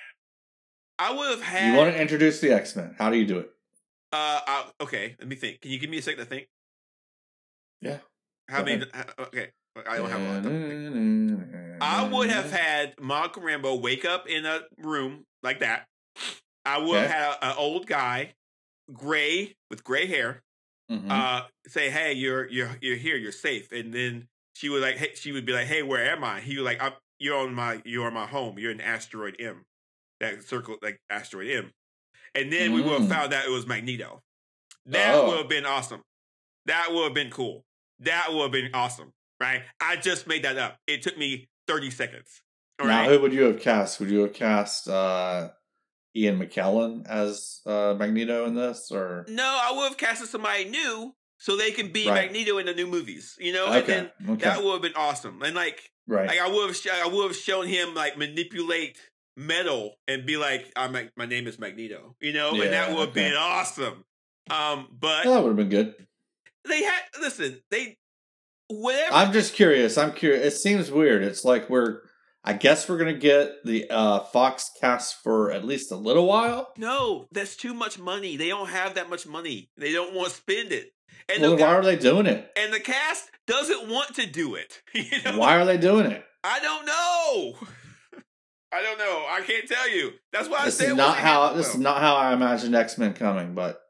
I would have had. You want to introduce the X-Men? How do you do it? Uh, I, okay. Let me think. Can you give me a second to think? Yeah. How many? Okay. I don't have a lot of time. I would have had Monica Rambeau wake up in a room like that. I would okay. have had an old guy, gray with gray hair, mm-hmm. uh, say, "Hey, you're you're you're here. You're safe." And then she would like, hey, she would be like, "Hey, where am I?" He was like, I'm, "You're on my you're on my home. You're in asteroid M, that circle like asteroid M." And then mm. we would have found out it was Magneto. That oh. would have been awesome. That would have been cool. That would have been awesome, right? I just made that up. It took me thirty seconds. All now, right? Who would you have cast? Would you have cast uh, Ian McKellen as uh, Magneto in this, or no? I would have casted somebody new so they can be right. Magneto in the new movies. You know, okay. and then okay. that would have been awesome. And like, right. like I would have, sh- I would have shown him like manipulate metal and be like, "I'm my name is Magneto," you know, yeah, and that would have okay. been awesome. Um, but yeah, that would have been good. They had listen. They whatever. I'm just curious. I'm curious. It seems weird. It's like we're. I guess we're gonna get the uh, Fox cast for at least a little while. No, that's too much money. They don't have that much money. They don't want to spend it. And well, the, why are they doing it? And the cast doesn't want to do it. You know? Why are they doing it? I don't know. I don't know. I can't tell you. That's why this I say is not how. This well. is not how I imagined X-Men coming. But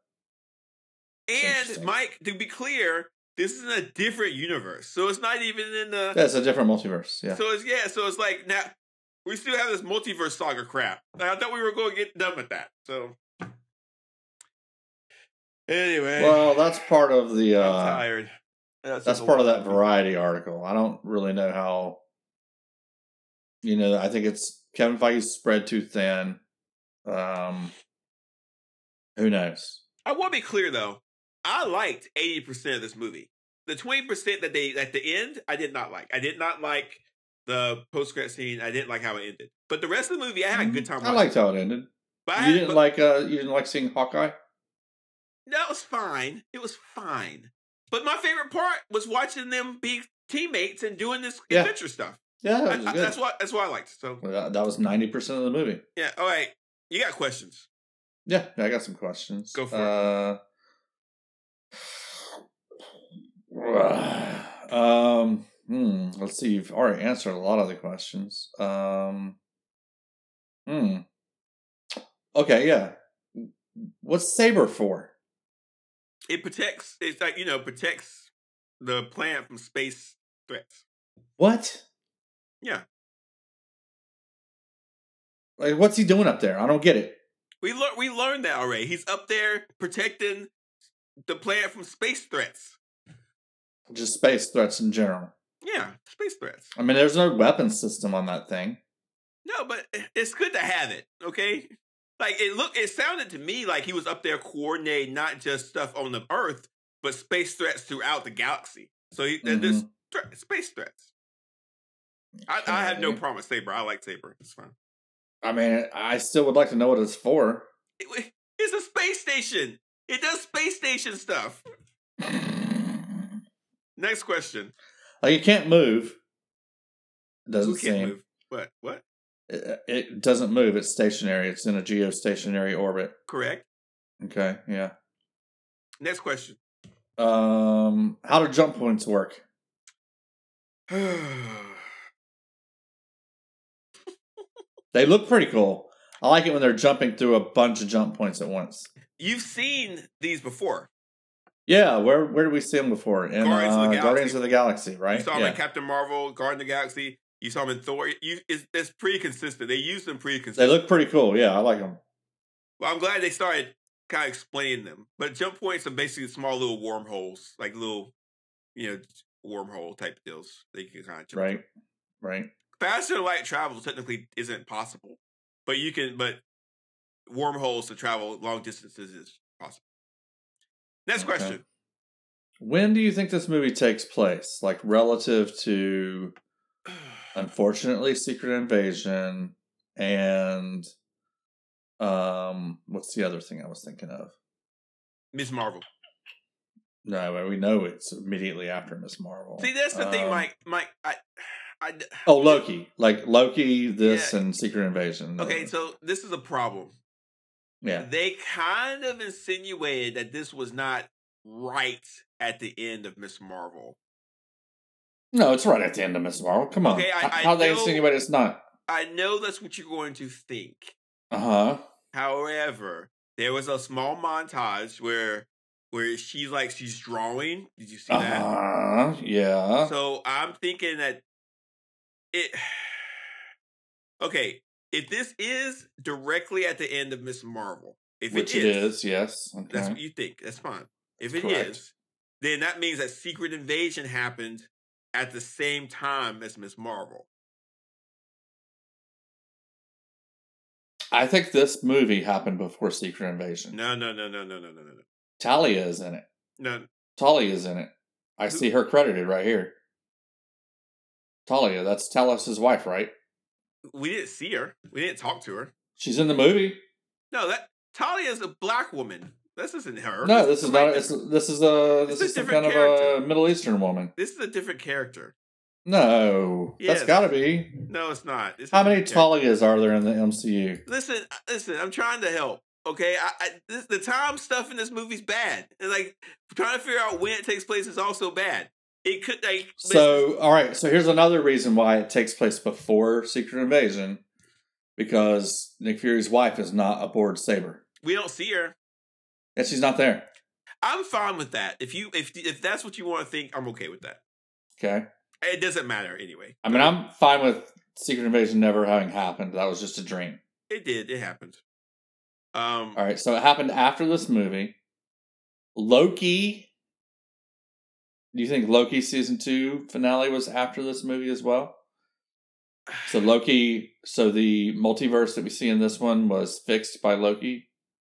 and Mike, to be clear, this is in a different universe, so it's not even in the. Yeah, it's a different multiverse. Yeah. So it's yeah. So it's like now we still have this multiverse saga crap. I thought we were going to get done with that. So anyway, well, that's part of the. Uh, I'm tired. That's, that's part of that Variety article. I don't really know how. You know, I think it's Kevin Feige's spread too thin. Um, who knows? I want to be clear though. I liked eighty percent of this movie. The twenty percent that they at the end, I did not like. I did not like the post credit scene. I didn't like how it ended. But the rest of the movie, I had a good time watching. I liked how it ended. But you had, didn't but, like uh you didn't like seeing Hawkeye? That was fine. It was fine. But my favorite part was watching them be teammates and doing this yeah. adventure stuff. Yeah, that was I, good. I, that's what that's what I liked. So well, that was ninety percent of the movie. Yeah. All right. You got questions? Yeah, I got some questions. Go for uh, it. Um, hmm, let's see. You've already answered a lot of the questions. Um, hmm. Okay, yeah. What's Saber for? It protects. It's like you know protects the planet from space threats. What? Yeah. Like, what's he doing up there? I don't get it. We learned. We learned that already. He's up there protecting the planet from space threats. Just space threats in general. Yeah, space threats. I mean, there's no weapon system on that thing. No, but it's good to have it. Okay, like it look, it sounded to me like he was up there coordinating not just stuff on the Earth, but space threats throughout the galaxy. So he, mm-hmm. there's th- space threats. I, I have no problem with Saber. I like Saber. It's fine. I mean, I still would like to know what it's for. It, it's a space station. It does space station stuff. Next question. Like, it can't move. It doesn't Who can't seem. Move? What? What? It, it doesn't move. It's stationary. It's in a geostationary orbit. Correct. Okay, yeah. Next question. Um, how do jump points work? They look pretty cool. I like it when they're jumping through a bunch of jump points at once. You've seen these before. Yeah, where where did we see them before? In Guardians, uh, of, the Guardians of the Galaxy, right? You saw them yeah. in Captain Marvel, Guardian of the Galaxy. You saw them in Thor. You, it's, it's pretty consistent. They use them pretty consistent. They look pretty cool. Yeah, I like them. Well, I'm glad they started kind of explaining them. But jump points are basically small little wormholes, like little, you know, wormhole type deals that you can kind of jump Right, through. right. Faster than light travel technically isn't possible, but you can. But wormholes to travel long distances is possible. Next okay. question. When do you think this movie takes place? Like relative to, unfortunately, Secret Invasion and um, what's the other thing I was thinking of? Miz Marvel. No, we know it's immediately after Miz Marvel. See, that's the um, thing, Mike. Mike, I, I. Oh, Loki. Like Loki, this, yeah. and Secret Invasion. Okay, so this is a problem. Yeah. They kind of insinuated that this was not right at the end of Miz Marvel. No, it's right at the end of Miz Marvel. Come on. Okay, I, How I they know, insinuate it's not? I know that's what you're going to think. Uh-huh. However, there was a small montage where where she's like she's drawing. Did you see uh-huh. that? Uh-huh. Yeah. So I'm thinking that it Okay, if this is directly at the end of Miz Marvel, if Which it is, it is, yes. Okay. That's what you think. That's fine. If it Correct. is, then that means that Secret Invasion happened at the same time as Miz Marvel. I think this movie happened before Secret Invasion. No, no, no, no, no, no, no, no. Talia is in it. No. Talia is in it. I Who? see her credited right here. Talia, that's Talos' wife, right? We didn't see her. We didn't talk to her. She's in the movie. No, that Talia is a black woman. This isn't her. No, this, this is not. It's, this is a. This is some kind character. of a Middle Eastern woman. This is a different character. No, yes. That's got to be. No, it's not. It's How many Talias are there in the M C U? Listen, listen. I'm trying to help. Okay, I, I this, the time stuff in this movie's bad. And like trying to figure out when it takes place is also bad. It could like. So all right. So here's another reason why it takes place before Secret Invasion, because Nick Fury's wife is not aboard Saber. We don't see her. Yeah, she's not there. I'm fine with that. If you if if that's what you want to think, I'm okay with that. Okay. It doesn't matter anyway. I mean, I'm fine with Secret Invasion never having happened. That was just a dream. It did. It happened. Um, All right. So it happened after this movie. Loki. Do you think Loki season two finale was after this movie as well? So Loki. So the multiverse that we see in this one was fixed by Loki.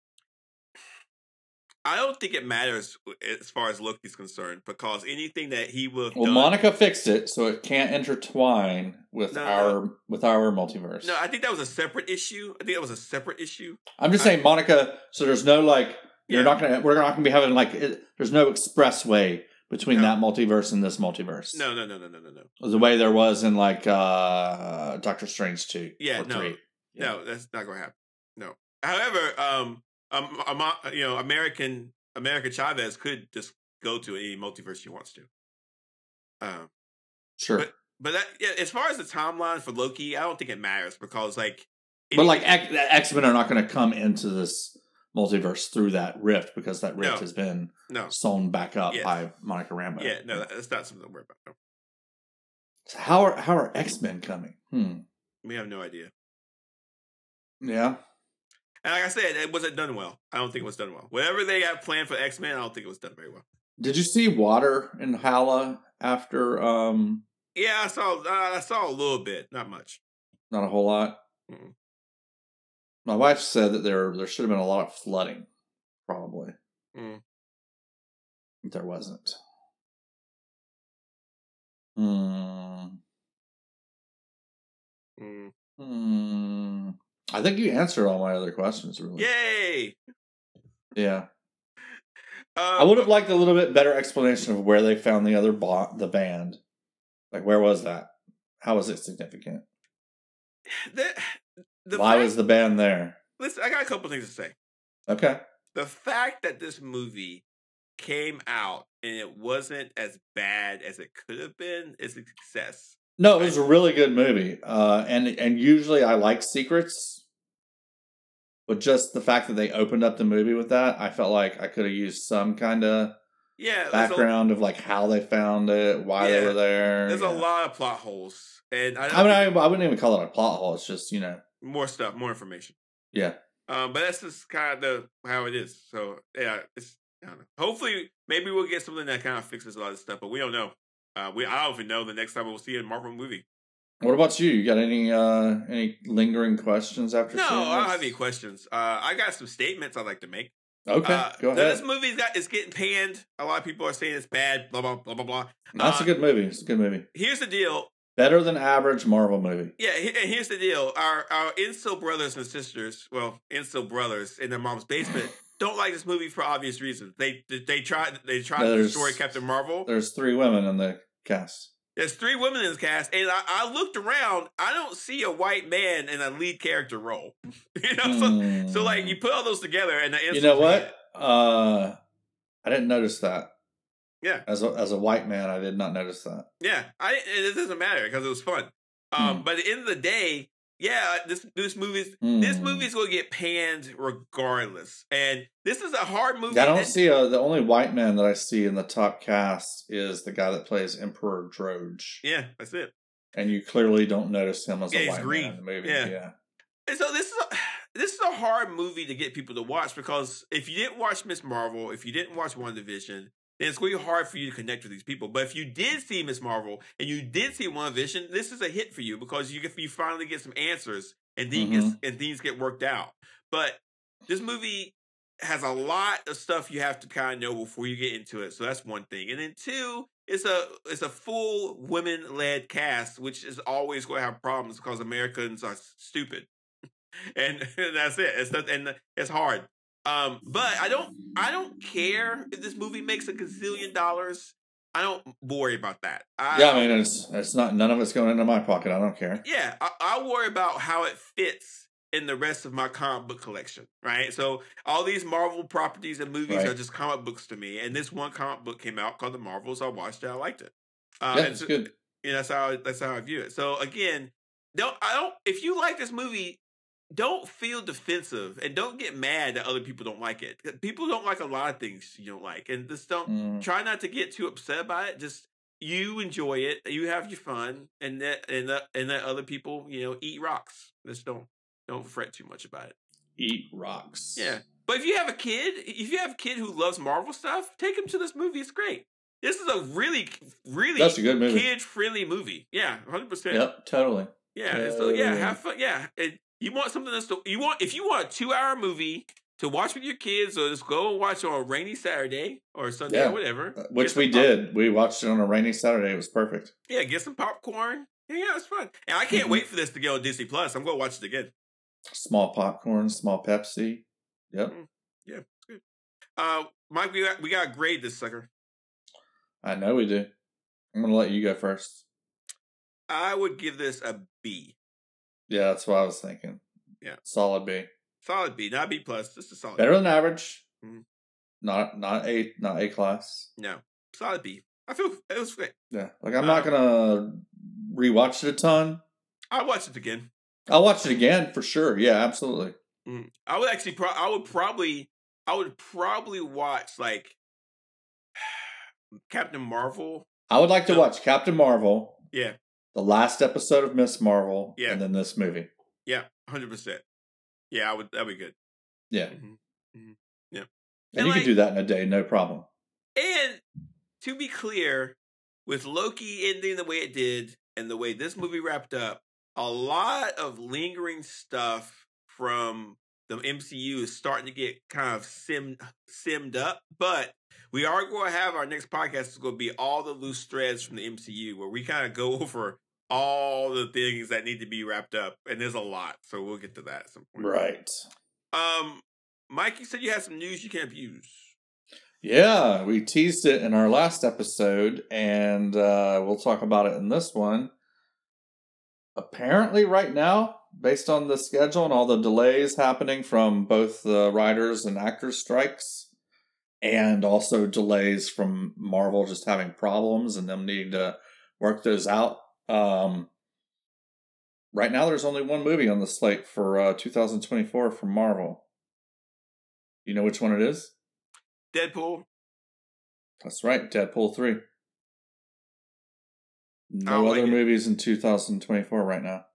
I don't think it matters as far as Loki's concerned because anything that he will. Well, done, Monica fixed it, so it can't intertwine with no, our no. with our multiverse. No, I think that was a separate issue. I think that was a separate issue. I'm just I, saying, Monica. So there's no like you're yeah. not gonna we're not gonna be having like it, there's no expressway between no. that multiverse and this multiverse. No, no, no, no, no, no, no. The way there was in like uh Doctor Strange two. Yeah, no, three. Yeah. no, that's not gonna happen. No. However, um. Um, um, you know, American America Chavez could just go to any multiverse she wants to. Um, sure, but but that yeah, as far as the timeline for Loki, I don't think it matters because like, but like X Men are not going to come into this multiverse through that rift because that rift no, has been no. sewn back up yes. by Monica Rambeau. Yeah, no, that's not something to worry about. No. So how are how are X Men coming? Hmm, we have no idea. Yeah. And like I said, it wasn't done well. I don't think it was done well. Whatever they got planned for X-Men, I don't think it was done very well. Did you see water in Hala after um, Yeah, I saw. Uh, I saw a little bit, not much. Not a whole lot. Mm. My wife said that there there should have been a lot of flooding, probably. Mm. But there wasn't. Hmm. Mm. Hmm. I think you answered all my other questions, really. Yay! Yeah. Uh, I would have liked a little bit better explanation of where they found the other bo- the band. Like, where was that? How was it significant? The, the Why fact, was the band there? Listen, I got a couple things to say. Okay. The fact that this movie came out and it wasn't as bad as it could have been is a success. No, it was a really good movie. Uh, and and usually I like secrets. But just the fact that they opened up the movie with that, I felt like I could have used some kind of yeah, background a, of like how they found it, why yeah, they were there. There's yeah. a lot of plot holes. And I, I mean, I, I wouldn't even call it a plot hole. It's just, you know. More stuff, more information. Yeah. Um, but that's just kind of how it is. So, yeah, it's, I don't know. Hopefully, maybe we'll get something that kind of fixes a lot of stuff, but we don't know. Uh, we I don't even know the next time we'll see a Marvel movie. What about you? You got any uh, any lingering questions after no, seeing this? I don't have any questions. Uh, I got some statements I'd like to make. Okay, uh, go ahead. This movie's got is getting panned. A lot of people are saying it's bad. Blah blah blah blah blah. That's uh, a good movie. It's a good movie. Here's the deal. Better than average Marvel movie. Yeah, and here's the deal. Our our incel brothers and sisters, well, incel brothers in their mom's basement, don't like this movie for obvious reasons. They they tried they tried to destroy Captain Marvel. There's three women in the cast. There's three women in this cast, and I, I looked around. I don't see a white man in a lead character role. you know, mm. so, so like you put all those together, and the you know what? Uh, I didn't notice that. Yeah, as a as a white man, I did not notice that. Yeah, I it doesn't matter because it was fun. Um, mm. But at the end of the day, yeah, this this movie's mm. this movie's gonna get panned regardless, and this is a hard movie. I don't that, see a, the only white man that I see in the top cast is the guy that plays Emperor Droge. Yeah, that's it. And you clearly don't notice him as yeah, a white green. man in the movie. Yeah. yeah. And so this is a, this is a hard movie to get people to watch because if you didn't watch Miz Marvel, if you didn't watch WandaVision, then it's going to be hard for you to connect with these people. But if you did see Miz Marvel and you did see WandaVision, this is a hit for you because you you finally get some answers and things mm-hmm. get, and things get worked out. But this movie has a lot of stuff you have to kind of know before you get into it. So that's one thing. And then two, it's a it's a full women led cast, which is always going to have problems because Americans are stupid. And that's it. It's not, and it's hard. Um, but I don't I don't care if this movie makes a gazillion dollars. I don't worry about that. I, yeah, I mean it's it's not none of it's going into my pocket. I don't care. Yeah, I, I worry about how it fits in the rest of my comic book collection. Right. So all these Marvel properties and movies right. are just comic books to me. And this one comic book came out called The Marvels. I watched it. I liked it. Uh, yeah, it's so, good. And that's how that's how I view it. So again, don't I don't if you like this movie. Don't feel defensive and don't get mad that other people don't like it. People don't like a lot of things you don't like, and just don't mm. try not to get too upset about it. Just you enjoy it, you have your fun, and that and that, and that other people, you know, eat rocks. Just don't don't fret too much about it. Eat rocks. Yeah, but if you have a kid, if you have a kid who loves Marvel stuff, take him to this movie. It's great. This is a really, really That's a good movie. Kid friendly movie. Yeah, one hundred percent. Yep, totally. Yeah, totally. So yeah, have fun. Yeah. It, You want something that's you want if you want a two hour movie to watch with your kids, or just go and watch on a rainy Saturday or Sunday yeah. or whatever. Which we pop- did. We watched it on a rainy Saturday. It was perfect. Yeah, get some popcorn. Yeah, yeah, it's fun. And I can't mm-hmm. wait for this to go on Disney Plus. I'm going to watch it again. Small popcorn, small Pepsi. Yep. Mm-hmm. Yeah, it's good. Uh, Mike, we got we got to grade this sucker. I know we do. I'm going to let you go first. I would give this a B. Yeah, that's what I was thinking. Yeah, solid B. Solid B, not B plus. Just a solid. Better B. than average. Mm-hmm. Not not A, not A class. No, solid B. I feel it was great. Yeah, like I'm um, not gonna rewatch it a ton. I'll watch it again. I'll watch it again for sure. Yeah, absolutely. Mm-hmm. I would actually. Pro- I would probably. I would probably watch like Captain Marvel. I would like to watch Captain Marvel. Yeah. The last episode of Miz Marvel, yeah. and then this movie. Yeah, one hundred percent. Yeah, I would. That'd be good. Yeah. Mm-hmm. Mm-hmm. Yeah. And, and you like, can do that in a day, no problem. And to be clear, with Loki ending the way it did and the way this movie wrapped up, a lot of lingering stuff from the M C U is starting to get kind of sim simmed up. But we are going to have our next podcast is going to be all the loose threads from the M C U, where we kind of go over all the things that need to be wrapped up, and there's a lot. So we'll get to that at some point. Right. Um, Mike, you said you had some news you can't use. Yeah, we teased it in our last episode, and uh, we'll talk about it in this one. Apparently, right now, based on the schedule and all the delays happening from both the writers and actors strikes, and also delays from Marvel just having problems and them needing to work those out. Um, right now, there's only one movie on the slate for uh, two thousand twenty-four from Marvel. You know which one it is? Deadpool. That's right, Deadpool three. No don't other like it. movies in two thousand twenty-four right now.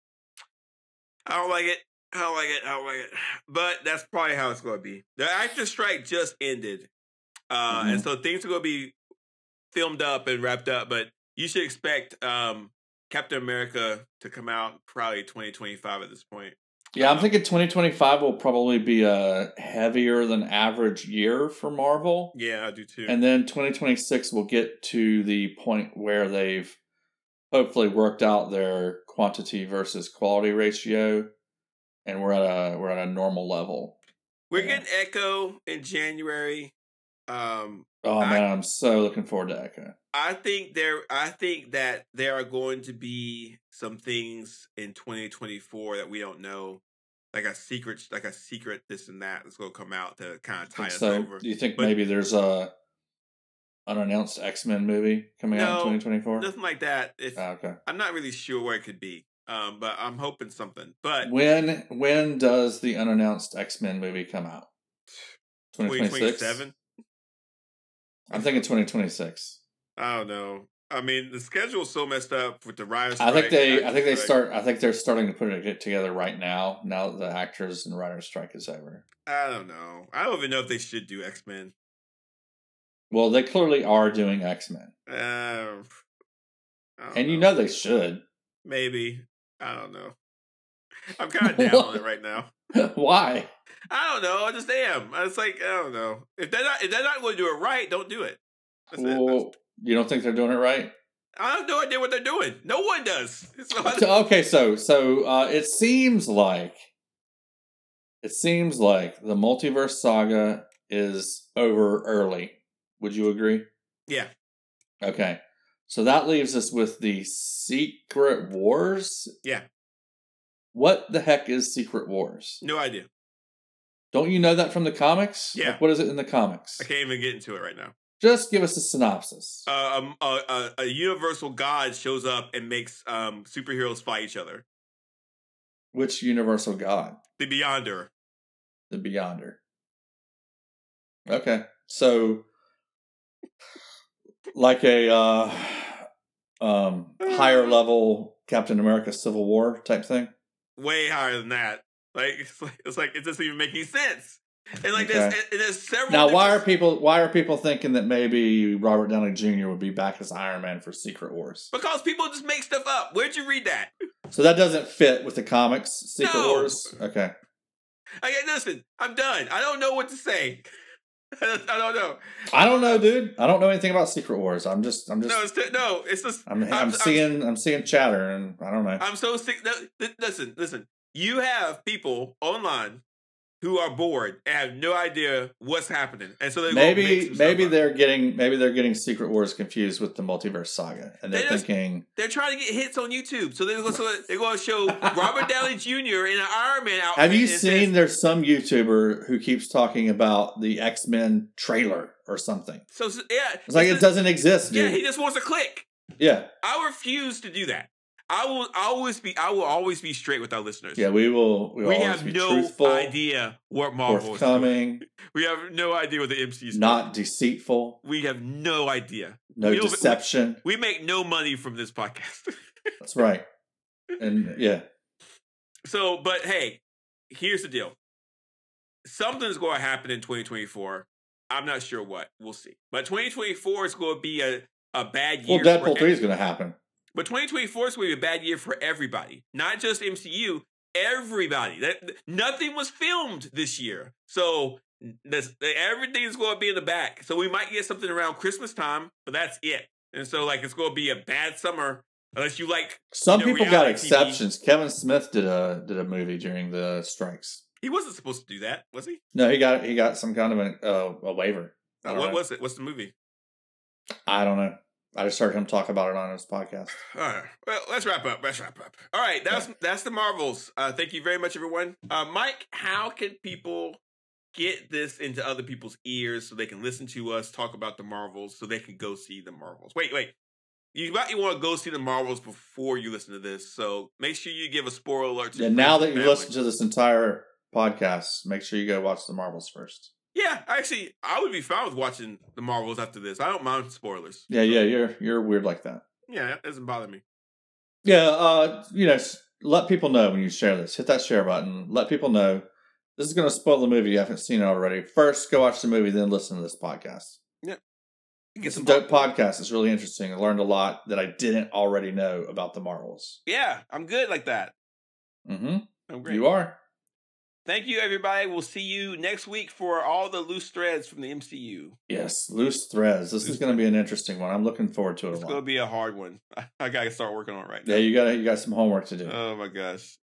I don't like it. I don't like it. I don't like it. But that's probably how it's going to be. The actor strike just ended. Uh, Mhm. And so things are going to be filmed up and wrapped up. But you should expect um, Captain America to come out probably twenty twenty-five at this point. Yeah, I'm thinking twenty twenty-five will probably be a heavier than average year for Marvel. Yeah, I do too. And then twenty twenty-six will get to the point where they've hopefully worked out their quantity versus quality ratio, and we're at a we're at a normal level. We're yeah. getting Echo in January. Um, Oh I- man, I'm so looking forward to Echo. I think there. I think that there are going to be some things in twenty twenty-four that we don't know, like a secret, like a secret this and that that's going to come out to kind of tie Think us so? over. Do you think But- maybe there's a unannounced X-Men movie coming out in No, twenty twenty-four? Nothing like that. It's, Oh, okay. I'm not really sure where it could be, um, but I'm hoping something. But When when does the unannounced X-Men movie come out? twenty twenty twenty-six? twenty-seven. I'm thinking twenty twenty-six. I don't know. I mean, the schedule's so messed up with the writers. I think strike, they actors I think they strike. start I think they're starting to put it together right now, now that the actors and writers strike is over. I don't know. I don't even know if they should do X Men. Well, they clearly are doing X-Men. Uh, I don't And you know they should. maybe. I don't know. I'm kind of down on it right now. Why? I don't know. I just am. It's like I don't know. If they're not, if they're not going to do it right, don't do it. That's it. Well, you don't think they're doing it right? I have no idea what they're doing. No one does. So I- Okay, so so uh, it seems like it seems like the multiverse saga is over early. Would you agree? yeah. Okay. So that leaves us with the Secret Wars. Yeah. What the heck is Secret Wars? No idea. Don't you know that from the comics? Yeah. Like, what is it in the comics? I can't even get into it right now. Just give us a synopsis. Uh, um, a, a, a universal god shows up and makes um, superheroes fight each other. Which universal god? The Beyonder. The Beyonder. Okay. So, like a uh, um, higher level Captain America Civil War type thing? Way higher than that. Like it's like, it's like it doesn't even make any sense. And like Okay. there's, and there's several. Now, why are different- people why are people thinking that maybe Robert Downey Junior would be back as Iron Man for Secret Wars? Because people just make stuff up. Where'd you read that? So that doesn't fit with the comics Secret No. Wars? Okay. I listen. I'm done. I don't know what to say. I don't, I don't know. I don't know, dude. I don't know anything about Secret Wars. I'm just I'm just No, it's no. It's just. I'm, I'm, I'm- seeing I'm seeing chatter and I don't know. I'm so sick. No, th- listen, listen. You have people online who are bored and have no idea what's happening, and so they Maybe maybe they're getting maybe they're getting Secret Wars confused with the multiverse saga, and they're They just- thinking, they're trying to get hits on YouTube, so they're going to they're going to show Robert Downey Junior in an Iron Man outfit. "Have you and seen? says- There's some YouTuber who keeps talking about the X Men trailer or something. So so, yeah, It's like it's it doesn't exist, Yeah, dude. he just wants to click. Yeah, I refuse to do that. I will always be. I will always be straight with our listeners. yeah. We will. We, will we always have be no truthful, idea what Marvel is doing. forthcoming, We have no idea what the M C U is not deceitful, doing. We have no idea. no We don't- deception. We make no money from this podcast. That's right. And yeah, So, but hey, here's the deal. Something's going to happen in twenty twenty-four. I'm not sure what. We'll see. But twenty twenty-four is going to be a a bad year. Well, Deadpool three is going to happen. But twenty twenty-four is going to be a bad year for everybody. Not just M C U, everybody. That Nothing was filmed this year. So this, everything is going to be in the back. So we might get something around Christmas time, but that's it. And so, like, it's going to be a bad summer unless you like. Some you know, people got reality exceptions. T V. Kevin Smith did a did a movie during the strikes. He wasn't supposed to do that, was he? No, he got he got some kind of a, uh, a waiver. Uh, what know. was it? What's the movie? I don't know. I just heard him talk about it on his podcast. All right. Well, let's wrap up. Let's wrap up. All right. That's yeah. that's the Marvels. Uh, thank you very much, everyone. Uh, Mike, how can people get this into other people's ears so they can listen to us talk about the Marvels so they can go see the Marvels? Wait, wait. You might want to go see the Marvels before you listen to this. So make sure you give a spoiler alert to Yeah, now that you've listened to this entire podcast, make sure you go watch the Marvels first. Yeah, actually, I would be fine with watching the Marvels after this. I don't mind spoilers. Yeah, yeah, you're you're weird like that. Yeah, it doesn't bother me. Yeah, uh, you know, let people know when you share this. Hit that share button. Let people know. This is going to spoil the movie if you haven't seen it already. First, go watch the movie, then listen to this podcast. Yeah. It's a dope podcast. It's really interesting. I learned a lot that I didn't already know about the Marvels. Yeah, I'm good like that. Mm-hmm. I'm great. You are. Thank you, everybody. We'll see you next week for all the loose threads from the M C U. Yes, loose threads. This loose is going to be an interesting one. I'm looking forward to it. It's going to be a hard one. I, I got to start working on it right now. Yeah, you got you got some homework to do. Oh my gosh!